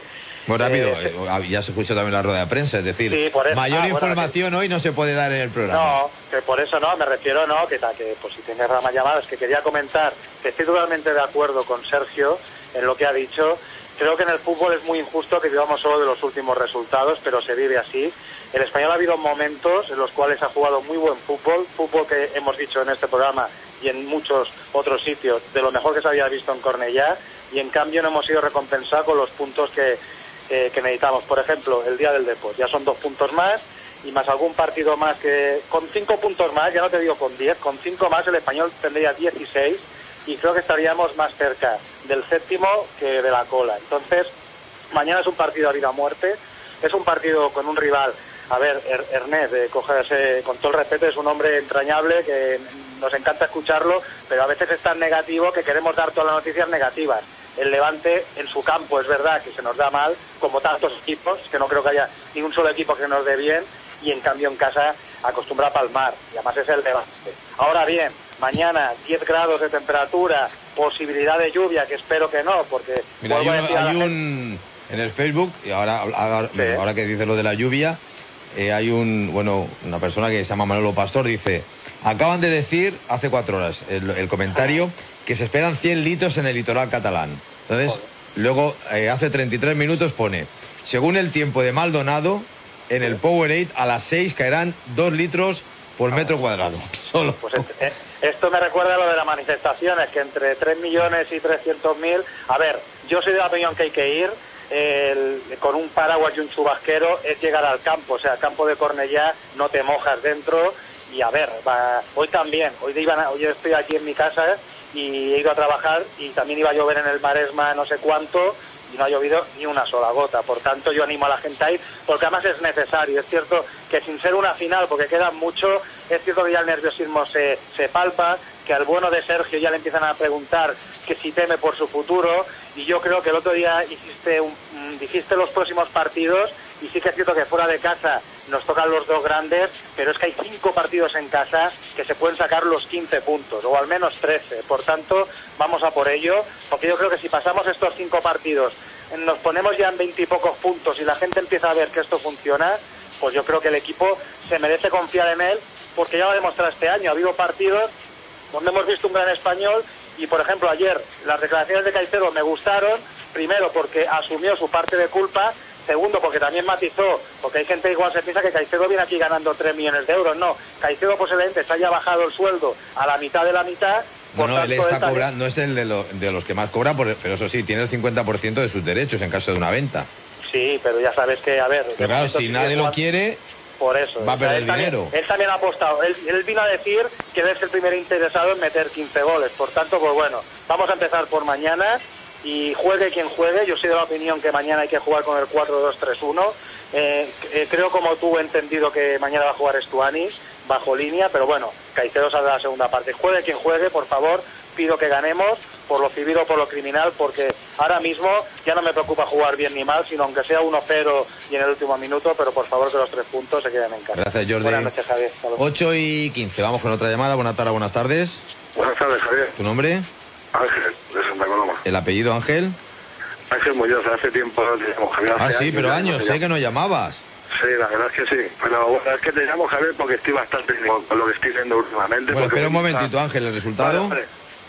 Muy rápido, Eh, eh, ya se escuchó también la rueda de prensa, es decir, Sí, por eso. mayor Ah, bueno, información hoy no se puede dar en el programa. No, que por eso no, me refiero no, que, ta- que pues si tienes más llamadas, que quería comentar que estoy totalmente de acuerdo con Sergio en lo que ha dicho. Creo que en el fútbol es muy injusto que vivamos solo de los últimos resultados, pero se vive así. El Español ha habido momentos en los cuales ha jugado muy buen fútbol, fútbol que hemos dicho en este programa y en muchos otros sitios, de lo mejor que se había visto en Cornellá, y en cambio no hemos sido recompensados con los puntos que, eh, que necesitamos. Por ejemplo, el día del Depor, ya son dos puntos más, y más algún partido más que... Con cinco puntos más, ya no te digo con diez, con cinco más el Español tendría dieciséis, y creo que estaríamos más cerca del séptimo que de la cola. Entonces, mañana es un partido a vida o muerte, es un partido con un rival. A ver, er Ernest, eh, cogerse, con todo el respeto, es un hombre entrañable, que nos encanta escucharlo, pero a veces es tan negativo que queremos dar todas las noticias negativas. El Levante en su campo es verdad que se nos da mal, como tantos equipos, que no creo que haya ni un solo equipo que nos dé bien, y en cambio en casa acostumbra a palmar, y además es el Levante. Ahora bien, mañana diez grados de temperatura, posibilidad de lluvia, que espero que no, porque... Mira, hay, vuelvo a un, decir a la hay gente- un- en el Facebook, y ahora, ahora, Sí. ahora que dice lo de la lluvia, eh, hay un, bueno, una persona que se llama Manolo Pastor, dice, acaban de decir hace cuatro horas el, el comentario que se esperan cien litros en el litoral catalán. Entonces, luego, eh, hace treinta y tres minutos pone, según el tiempo de Maldonado, en el Powerade a las seis caerán dos litros por metro cuadrado. Solo. Pues eh, esto me recuerda a lo de las manifestaciones, que entre tres millones y trescientos mil... A ver, yo soy de la opinión que hay que ir, el- con un paraguas y un chubasquero, es llegar al campo. O sea, al campo de Cornellá no te mojas dentro. Y a ver, va, hoy también, hoy, iban a- hoy estoy aquí en mi casa, ¿eh? Y he ido a trabajar y también iba a llover en el Maresma no sé cuánto, y no ha llovido ni una sola gota. Por tanto, yo animo a la gente a ir, porque además es necesario. Es cierto que sin ser una final, porque queda mucho, es cierto que ya el nerviosismo se, se palpa, que al bueno de Sergio ya le empiezan a preguntar que si teme por su futuro, y yo creo que el otro día hiciste, un, mm, dijiste los próximos partidos, y sí que es cierto que fuera de casa nos tocan los dos grandes, pero es que hay cinco partidos en casa que se pueden sacar los quince puntos, o al menos trece. Por tanto, vamos a por ello, porque yo creo que si pasamos estos cinco partidos, eh, nos ponemos ya en veintipocos puntos y la gente empieza a ver que esto funciona, pues yo creo que el equipo se merece confiar en él, porque ya lo ha demostrado este año. Ha habido partidos donde hemos visto un gran español, y por ejemplo ayer las declaraciones de Caicedo me gustaron, primero porque asumió su parte de culpa, segundo porque también matizó, porque hay gente igual se piensa que Caicedo viene aquí ganando tres millones de euros. No, Caicedo posiblemente se haya bajado el sueldo a la mitad de la mitad. Por Bueno, él tanto, está él también- cobrando, no es el de, lo- de los que más cobra, por- pero eso sí, tiene el cincuenta por ciento de sus derechos en caso de una venta. Sí, pero ya sabes que, a ver... de Pero claro, momento si sigue nadie lo jugando- quiere, Por eso. va a o sea, perder él también- dinero. Él también ha apostado. Él, él vino a decir que él es el primer interesado en meter quince goles. Por tanto, pues bueno, vamos a empezar por mañana, y juegue quien juegue. Yo soy de la opinión que mañana hay que jugar con el cuatro dos tres uno. Eh, eh, creo, como tú, he entendido que mañana va a jugar Stuani bajo línea, pero bueno, Caicedo saldrá la segunda parte. Juegue quien juegue, por favor, pido que ganemos, por lo civil o por lo criminal, porque ahora mismo ya no me preocupa jugar bien ni mal, sino aunque sea uno cero y en el último minuto, pero por favor que los tres puntos se queden en casa. Gracias, Jordi. Buenas noches, Javier. Hasta luego. ocho y quince, vamos con otra llamada. Buenas tardes, buenas tardes. Buenas tardes, Javier. ¿Tu nombre? Ángel, de Santa Coloma. ¿El apellido, Ángel? Ángel Muñoz, hace tiempo no te llamo, Javier. Ah, hace sí, pero ya años, no te sé llamo. que no llamabas. Sí, la verdad es que sí. Pero bueno, es que te llamo, Javier, porque estoy bastante con, con lo que estoy viendo últimamente. Bueno, porque espera un me gusta- momentito, Ángel, ¿el Vale, resultado? hombre.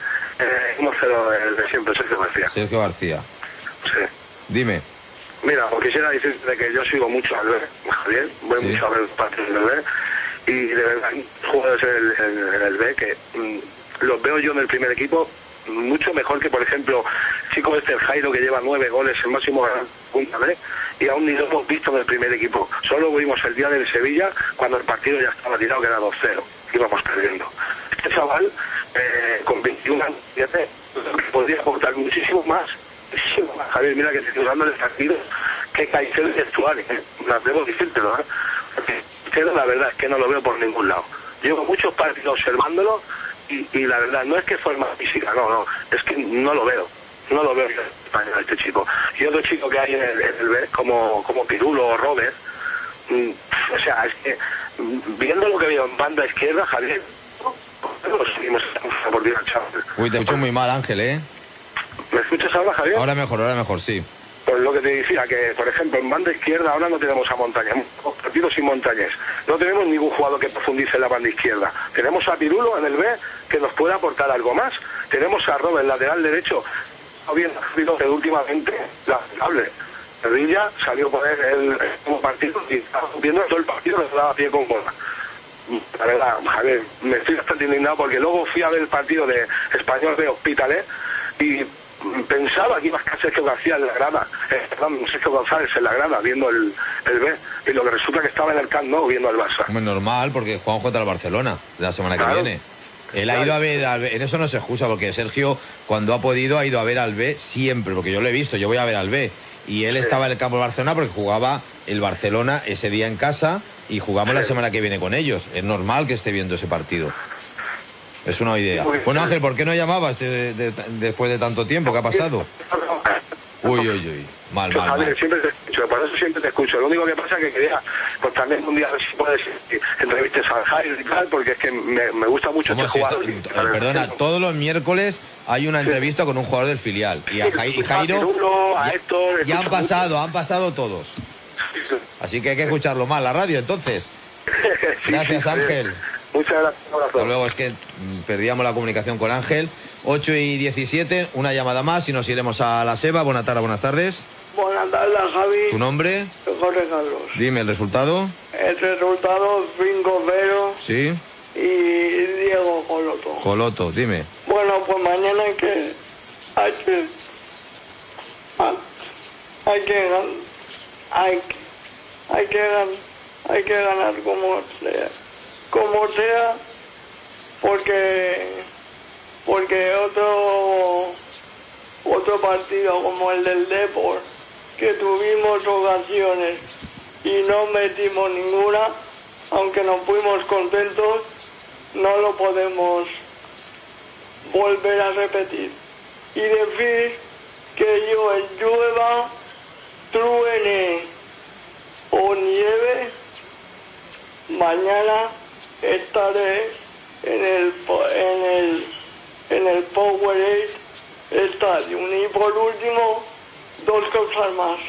Eh, uno cero el de siempre, Sergio García. Sergio García. Sí. Dime. Mira, pues quisiera decirte que yo sigo mucho al B, Javier, voy Sí. mucho a ver los partidos del B, y de verdad hay jugadores en el, en- en el B que mm, los veo yo en el primer equipo mucho mejor que, por ejemplo, el chico este, el Jairo, que lleva nueve goles, el máximo ganador de punta B, y aún ni lo hemos visto en el primer equipo. Solo vimos el día del Sevilla, cuando el partido ya estaba tirado, que era dos cero, íbamos perdiendo. Este chaval, eh, con veintiún años, fíjate, podría aportar muchísimo más. Muchísimo más. Javier, mira que te estoy dando el partido que Caicedo y Stuani, ¿eh? Las debo decírtelo, ¿eh? Porque Caicedo, la verdad es que no lo veo por ningún lado. Llevo muchos partidos observándolo y, y la verdad no es que forma física, no, no, es que no lo veo. No lo veo en España, este chico. Y otro chico que hay en el, en el B, como, como Pirulo o Robert, mm, o sea, es que mm, viendo lo que veo en banda izquierda, Javier, no seguimos por Dios, chaval. Uy, te escucho muy mal, Ángel, ¿eh? ¿Me escuchas ahora, Javier? Ahora mejor, ahora mejor, sí. Pues pues lo que te decía, que por ejemplo en banda izquierda ahora no tenemos a Montañés, partidos sin Montañés, no tenemos ningún jugador que profundice en la banda izquierda, tenemos a Pirulo en el B que nos puede aportar algo más, tenemos a Robert, lateral derecho, bien que últimamente lamentable. Sevilla salió por el, el, el partido y estaba viendo todo el partido que se daba pie con bola. La verdad, Javier, me estoy bastante indignado porque luego fui a ver el partido de Español de Hospitalet y pensaba que iba a estar Sergio García en la grada, eh, perdón, Sergio González en la grada viendo el, el B, y lo que resulta que estaba en el Camp Nou viendo el Barça. Muy normal, porque juegan contra el Barcelona la semana claro. que viene. Él ha ido a ver, al B, en eso no se excusa, porque Sergio, cuando ha podido, ha ido a ver al B siempre, porque yo lo he visto, yo voy a ver al B. Y él sí. estaba en el campo de Barcelona porque jugaba el Barcelona ese día en casa y jugamos sí. la semana que viene con ellos. Es normal que esté viendo ese partido. Es una idea. Bueno, Ángel, ¿por qué no llamabas de, de, de, después de tanto tiempo? ¿Qué ha pasado? Uy, uy, uy. Mal, mal, mal. Siempre te escucho, por eso siempre te escucho. Lo único que pasa es que quería, pues también un día a ver si puedes entrevistas a Jairo y tal, porque es que me, me gusta mucho este si jugador. Esto, perdona, todos los miércoles hay una entrevista sí. con un jugador del filial. Y a Jairo, Jairo a Héctor, ya han pasado, mucho. han pasado todos. Así que hay que escucharlo más, la radio, entonces. sí, Gracias, sí, Ángel. Muchas gracias. Hasta luego, es que perdíamos la comunicación con Ángel. ocho y diecisiete, una llamada más y nos iremos a la Seba. Buenas tardes, buenas tardes. Buenas tardes, Javi. ¿Tu nombre? Jorge Carlos. Dime el resultado. El resultado cinco cero. Sí. Y Diego Coloto. Coloto, dime. Bueno, pues mañana hay que... Hay que... Hay que ganar... Hay que... Hay que ganar... Hay que ganar como sea. Como sea, porque... Porque otro... Otro partido como el del Depor, que tuvimos ocasiones y no metimos ninguna, aunque nos fuimos contentos, no lo podemos volver a repetir. Y decir que yo en llueva, truene o nieve, mañana estaré en el en el en el Powerade Stadium. Y por último, dos cosas más.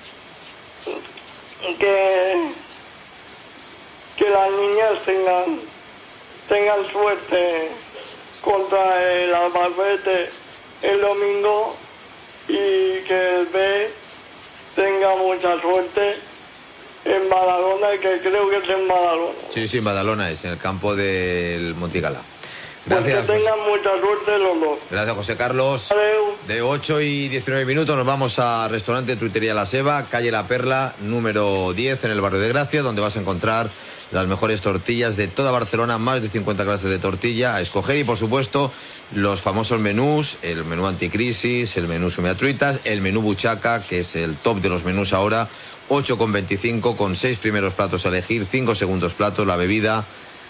Que que las niñas tengan tengan suerte contra el Albacete el domingo y que el B tenga mucha suerte en Badalona, que creo que es en Badalona. Sí, sí, en Badalona es, en el campo del Montigala. Gracias. Pues que tengan mucha suerte los dos. Gracias, José Carlos. Adeu. De ocho y diecinueve minutos nos vamos a restaurante Truitería La Seba, calle La Perla, número diez, en el barrio de Gracia, donde vas a encontrar las mejores tortillas de toda Barcelona, más de cincuenta clases de tortilla a escoger y, por supuesto, los famosos menús, el menú anticrisis, el menú sumiatruitas, el menú buchaca, que es el top de los menús ahora, ocho con veinticinco, con seis primeros platos a elegir, cinco segundos platos, la bebida.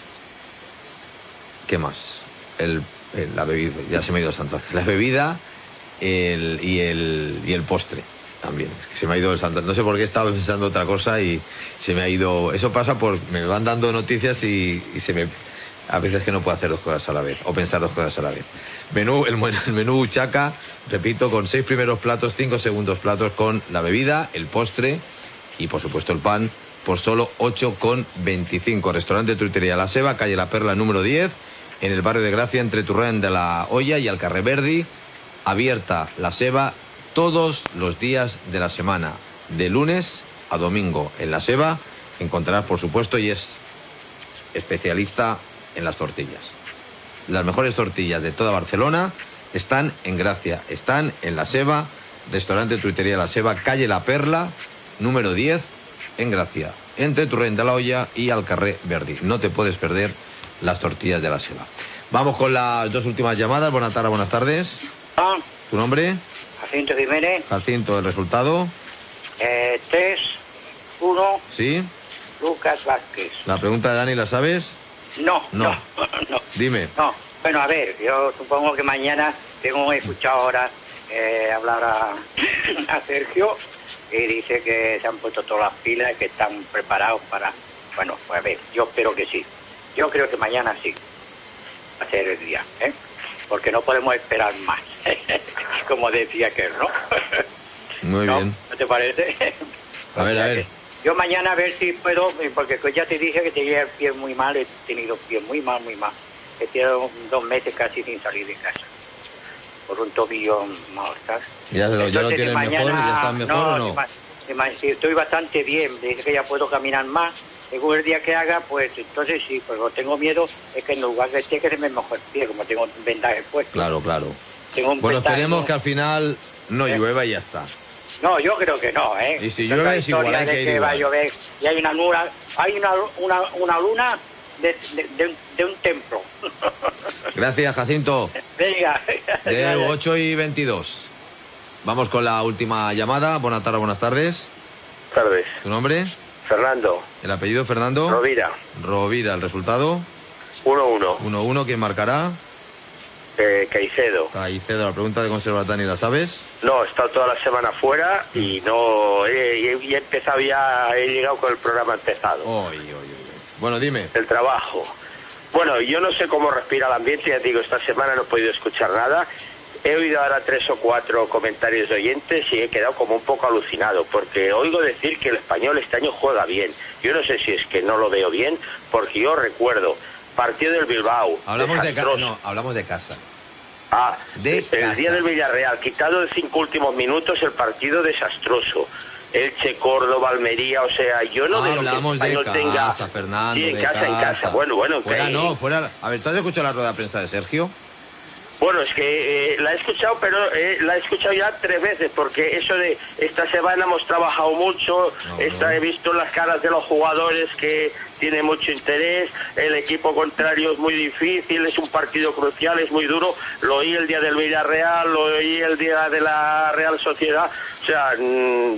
¿Qué más? El, el, la bebida, ya se me ha ido santo. La bebida el, y, el, y el postre también. Es que se me ha ido el santo. No sé por qué estaba pensando otra cosa y se me ha ido. Eso pasa por. Me van dando noticias y, y se me. A veces que no puedo hacer dos cosas a la vez o pensar dos cosas a la vez. Menú, el, el menú buchaca, repito, con seis primeros platos, cinco segundos platos con la bebida, el postre y por supuesto el pan por solo ocho con veinticinco. Restaurante Truitería La Seba, calle La Perla número diez, en el barrio de Gracia, entre Turrén de la Hoya y Alcarrer Verdi. Abierta La Seba todos los días de la semana, de lunes a domingo. En La Seba encontrarás, por supuesto, y es especialista en las tortillas. Las mejores tortillas de toda Barcelona están en Gracia, están en La Seba, restaurante Truitería La Seba, calle La Perla, número diez, en Gracia, entre Turrén de la Hoya y Alcarrer Verdi. No te puedes perder las tortillas de La Seba. Vamos con las dos últimas llamadas. Buenas tardes, buenas tardes. Ah. ¿Tu nombre? Jacinto Jiménez. Jacinto, ¿el resultado? Eh, tres, uno. Sí. Lucas Vázquez. ¿La pregunta de Dani la sabes? No, no, no, no. Dime. No, bueno, a ver, yo supongo que mañana tengo escuchado ahora eh, hablar a, a Sergio y dice que se han puesto todas las pilas y que están preparados para... Bueno, pues a ver, yo espero que sí. Yo creo que mañana sí va a ser el día, ¿eh? Porque no podemos esperar más, como decía que no. Muy ¿no? bien. ¿No te parece? A ver, a ver. Yo mañana a ver si puedo, porque ya te dije que tenía el pie muy mal, he tenido el pie muy mal, muy mal. He tenido dos meses casi sin salir de casa. Por un tobillo mal, ¿sabes? ¿Ya lo, ya lo Entonces, tienes mañana- mejor? ¿Ya estás mejor no, o no? si ma- si ma- si estoy bastante bien, me dice que ya puedo caminar más. Según el día que haga, pues entonces sí, pero tengo miedo, es que en lugar de esté que se me moje el pie, como tengo un vendaje puesto. Claro, claro. Tengo un Bueno, vendaje, esperemos ¿no? que al final no ¿Eh? llueva y ya está. No, yo creo que no, ¿eh? Y si Esa llueve es igual, historia hay de que ir que va a igual. llover y hay una luna, hay una, una, una luna de, de, de un, de un templo. Gracias, Jacinto. Venga. De ocho y veintidós. Vamos con la última llamada. Buenas tardes, buenas tardes. Tardes. ¿Tu nombre? Fernando. ¿El apellido, Fernando? Rovira. Rovira. ¿El resultado? uno uno. uno uno. ¿Quién marcará? Eh, Caicedo. Caicedo. La pregunta de Conservatani, ¿la sabes? No, he estado toda la semana fuera y no he, y he- y he empezado ya, he llegado con el programa empezado. Oy, oy, oy. Bueno, dime. El trabajo. Bueno, yo no sé cómo respira el ambiente, ya te digo, esta semana no he podido escuchar nada. He oído ahora tres o cuatro comentarios de oyentes y he quedado como un poco alucinado, porque oigo decir que el español este año juega bien. Yo no sé si es que no lo veo bien, porque yo recuerdo partido del Bilbao. Hablamos de casa. desastroso. No, hablamos de casa. Ah, De el casa. día del Villarreal, quitado de cinco últimos minutos, el partido desastroso. Elche, Córdoba, Almería, o sea, yo no veo que el Hablamos de español casa, tenga... Fernando. Sí, en de casa, en casa. Bueno, bueno, Fuera que- no, fuera. A ver, ¿tú has escuchado la rueda de prensa de Sergio? Bueno, es que eh, la he escuchado, pero eh, la he escuchado ya tres veces, porque eso de esta semana hemos trabajado mucho, esta, he visto las caras de los jugadores que tienen mucho interés, el equipo contrario es muy difícil, es un partido crucial, es muy duro, lo oí el día del Villarreal, lo oí el día de la Real Sociedad, o sea, mm,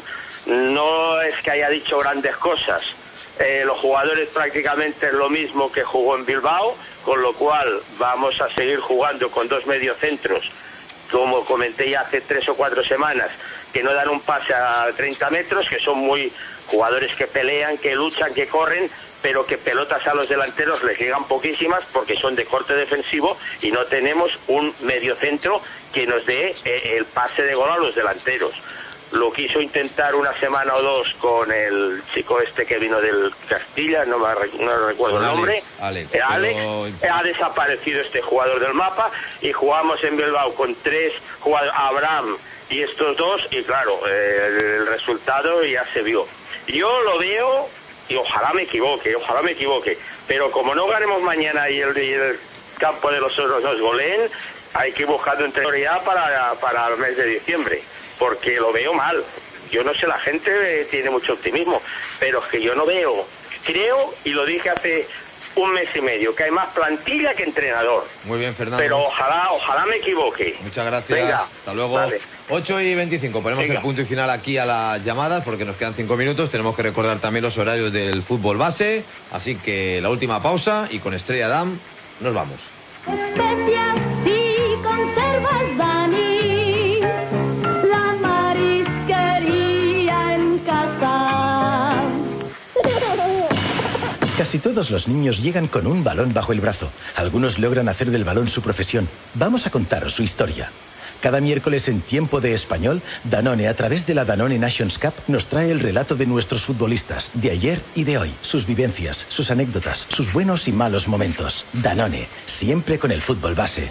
no es que haya dicho grandes cosas. Eh, los jugadores prácticamente es lo mismo que jugó en Bilbao, con lo cual vamos a seguir jugando con dos mediocentros, como comenté ya hace tres o cuatro semanas, que no dan un pase a treinta metros, que son muy jugadores que pelean, que luchan, que corren, pero que pelotas a los delanteros les llegan poquísimas porque son de corte defensivo y no tenemos un mediocentro que nos dé eh, el pase de gol a los delanteros. Lo quiso intentar una semana o dos con el chico este que vino del Castilla, no, me, rec- no recuerdo el Alex, nombre. Alex, Eh, Alex, pero- eh, ha desaparecido este jugador del mapa y jugamos en Bilbao con tres jugadores, Abraham y estos dos, y claro, eh, el, el resultado ya se vio. Yo lo veo, y ojalá me equivoque, ojalá me equivoque, pero como no ganemos mañana y el, y el campo de los osos nos goleen, hay que ir buscando entrenador ya para, para el mes de diciembre, porque lo veo mal. Yo no sé, la gente eh, tiene mucho optimismo, pero es que yo no veo, creo, y lo dije hace un mes y medio, que hay más plantilla que entrenador. Muy bien, Fernando. Pero ojalá, ojalá me equivoque. Muchas gracias. Venga. Hasta luego. Vale. ocho y veinticinco. Ponemos Venga. el punto y final aquí a las llamadas porque nos quedan cinco minutos. Tenemos que recordar también los horarios del fútbol base. Así que la última pausa y con Estrella Damm nos vamos. Especias si conservas, Dani, la marisquería en casa. Casi todos los niños llegan con un balón bajo el brazo. Algunos logran hacer del balón su profesión. Vamos a contaros su historia. Cada miércoles en Tiempo de Español, Danone, a través de la Danone Nations Cup, nos trae el relato de nuestros futbolistas, de ayer y de hoy, sus vivencias, sus anécdotas, sus buenos y malos momentos. Danone, siempre con el fútbol base.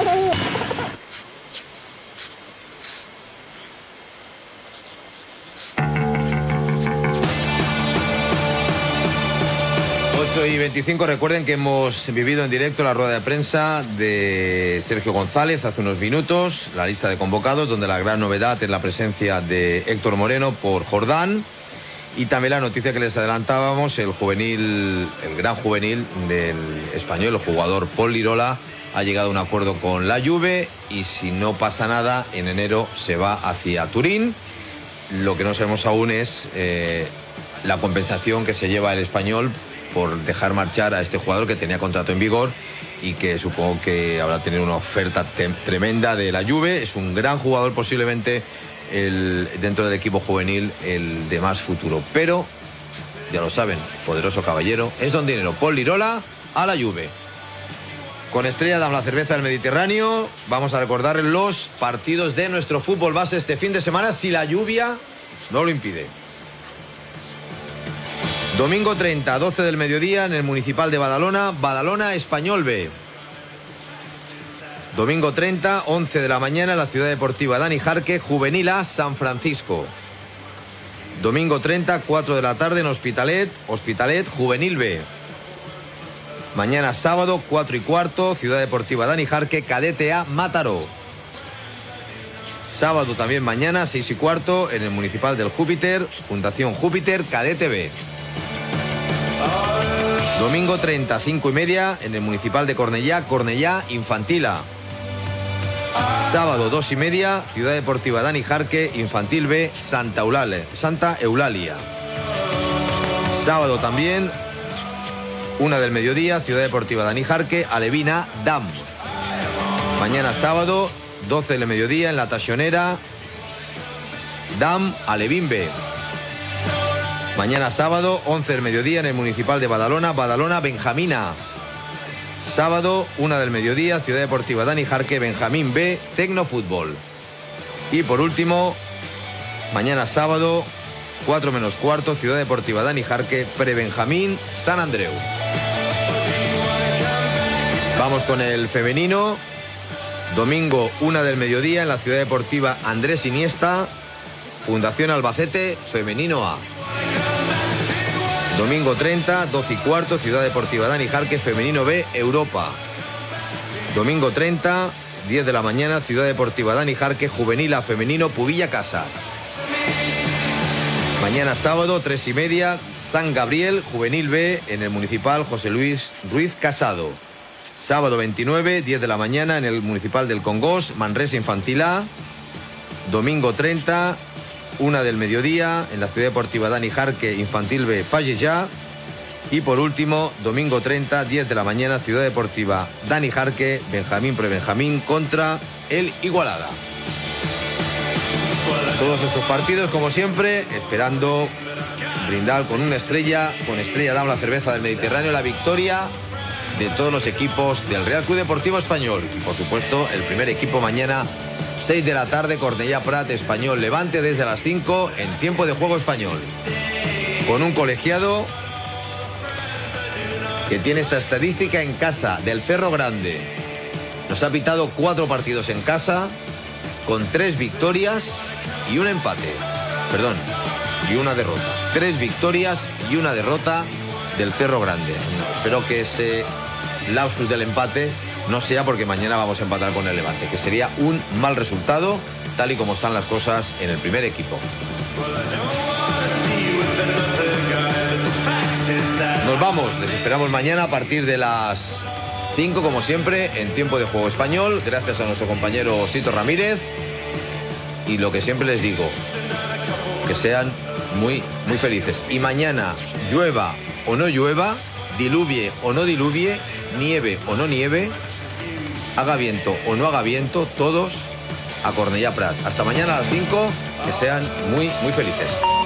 ocho y veinticinco. Recuerden que hemos vivido en directo la rueda de prensa de Sergio González hace unos minutos, la lista de convocados, donde la gran novedad es la presencia de Héctor Moreno por Jordán. Y también la noticia que les adelantábamos, el juvenil, el gran juvenil del Español, el jugador Pol Lirola, ha llegado a un acuerdo con la Juve y si no pasa nada, en enero se va hacia Turín. Lo que no sabemos aún es eh, la compensación que se lleva el Español por dejar marchar a este jugador que tenía contrato en vigor y que supongo que habrá tenido una oferta tem- tremenda de la Juve. Es un gran jugador, posiblemente el, dentro del equipo juvenil el de más futuro, pero ya lo saben, poderoso caballero, es don dinero. Pol Lirola a la Juve. Con Estrella Damm, la cerveza del Mediterráneo, vamos a recordar los partidos de nuestro fútbol base este fin de semana, si la lluvia no lo impide. Domingo treinta, doce del mediodía, en el Municipal de Badalona, Badalona Español B. Domingo treinta, once de la mañana, en la Ciudad Deportiva Dani Jarque, Juvenil A, San Francisco. Domingo treinta, cuatro de la tarde, en Hospitalet, Hospitalet, Juvenil B. Mañana sábado, cuatro y cuarto, Ciudad Deportiva Dani Jarque, Cadete A, Mataró. Sábado también mañana, seis y cuarto, en el Municipal del Júpiter, Fundación Júpiter, Cadete B. Domingo treinta, cinco y media, en el Municipal de Cornellá, Cornellá, Infantil A. Sábado, dos y media, Ciudad Deportiva Dani Jarque, Infantil B, Santa Eulalia, Santa Eulalia. Sábado también, una del mediodía, Ciudad Deportiva Dani Jarque, Alevina, Damm. Mañana sábado, doce del mediodía, en la Taxionera, Damm, Alevín B. Mañana sábado, once del mediodía, en el Municipal de Badalona, Badalona, Benjamina. Sábado, una del mediodía, Ciudad Deportiva Dani Jarque, Benjamín B, Tecnofútbol. Y por último, mañana sábado, cuatro menos cuarto, Ciudad Deportiva Dani Jarque, Prebenjamín, San Andreu. Vamos con el femenino. Domingo, una del mediodía, en la Ciudad Deportiva Andrés Iniesta, Fundación Albacete, Femenino A. Domingo treinta, doce y cuarto, Ciudad Deportiva Dani Jarque, Femenino B, Europa. Domingo treinta, diez de la mañana, Ciudad Deportiva Dani Jarque, Juvenil A, Femenino, Pubilla Casas. Mañana sábado, tres y media, San Gabriel, Juvenil B, en el Municipal José Luis Ruiz Casado. Sábado veintinueve, diez de la mañana, en el Municipal del Congost, Manresa Infantil A. Domingo treinta, una del mediodía, en la Ciudad Deportiva Dani Jarque, Infantil B, Fallejá. Y por último, domingo treinta, diez de la mañana, Ciudad Deportiva Dani Jarque, Benjamín Prebenjamín contra el Igualada. Todos estos partidos, como siempre, esperando brindar con una estrella, con Estrella Damm, la cerveza del Mediterráneo, la victoria de todos los equipos del Real Club Deportivo Español. Y por supuesto, el primer equipo mañana, seis de la tarde, Cornellá Prat, Español Levante, desde las cinco, en tiempo de juego español. Con un colegiado que tiene esta estadística en casa, del Cerro Grande. Nos ha pitado cuatro partidos en casa, con tres victorias y un empate. Perdón, y una derrota. Tres victorias y una derrota del Cerro Grande. Espero que ese lapsus del empate no sea porque mañana vamos a empatar con el Levante, que sería un mal resultado, tal y como están las cosas en el primer equipo. Nos vamos, les esperamos mañana a partir de las cinco, como siempre, en tiempo de juego español, gracias a nuestro compañero Sito Ramírez. Y lo que siempre les digo, que sean muy, muy felices. Y mañana, llueva o no llueva, diluvie o no diluvie, nieve o no nieve, haga viento o no haga viento, todos a Cornellá Prat. Hasta mañana a las cinco, que sean muy, muy felices.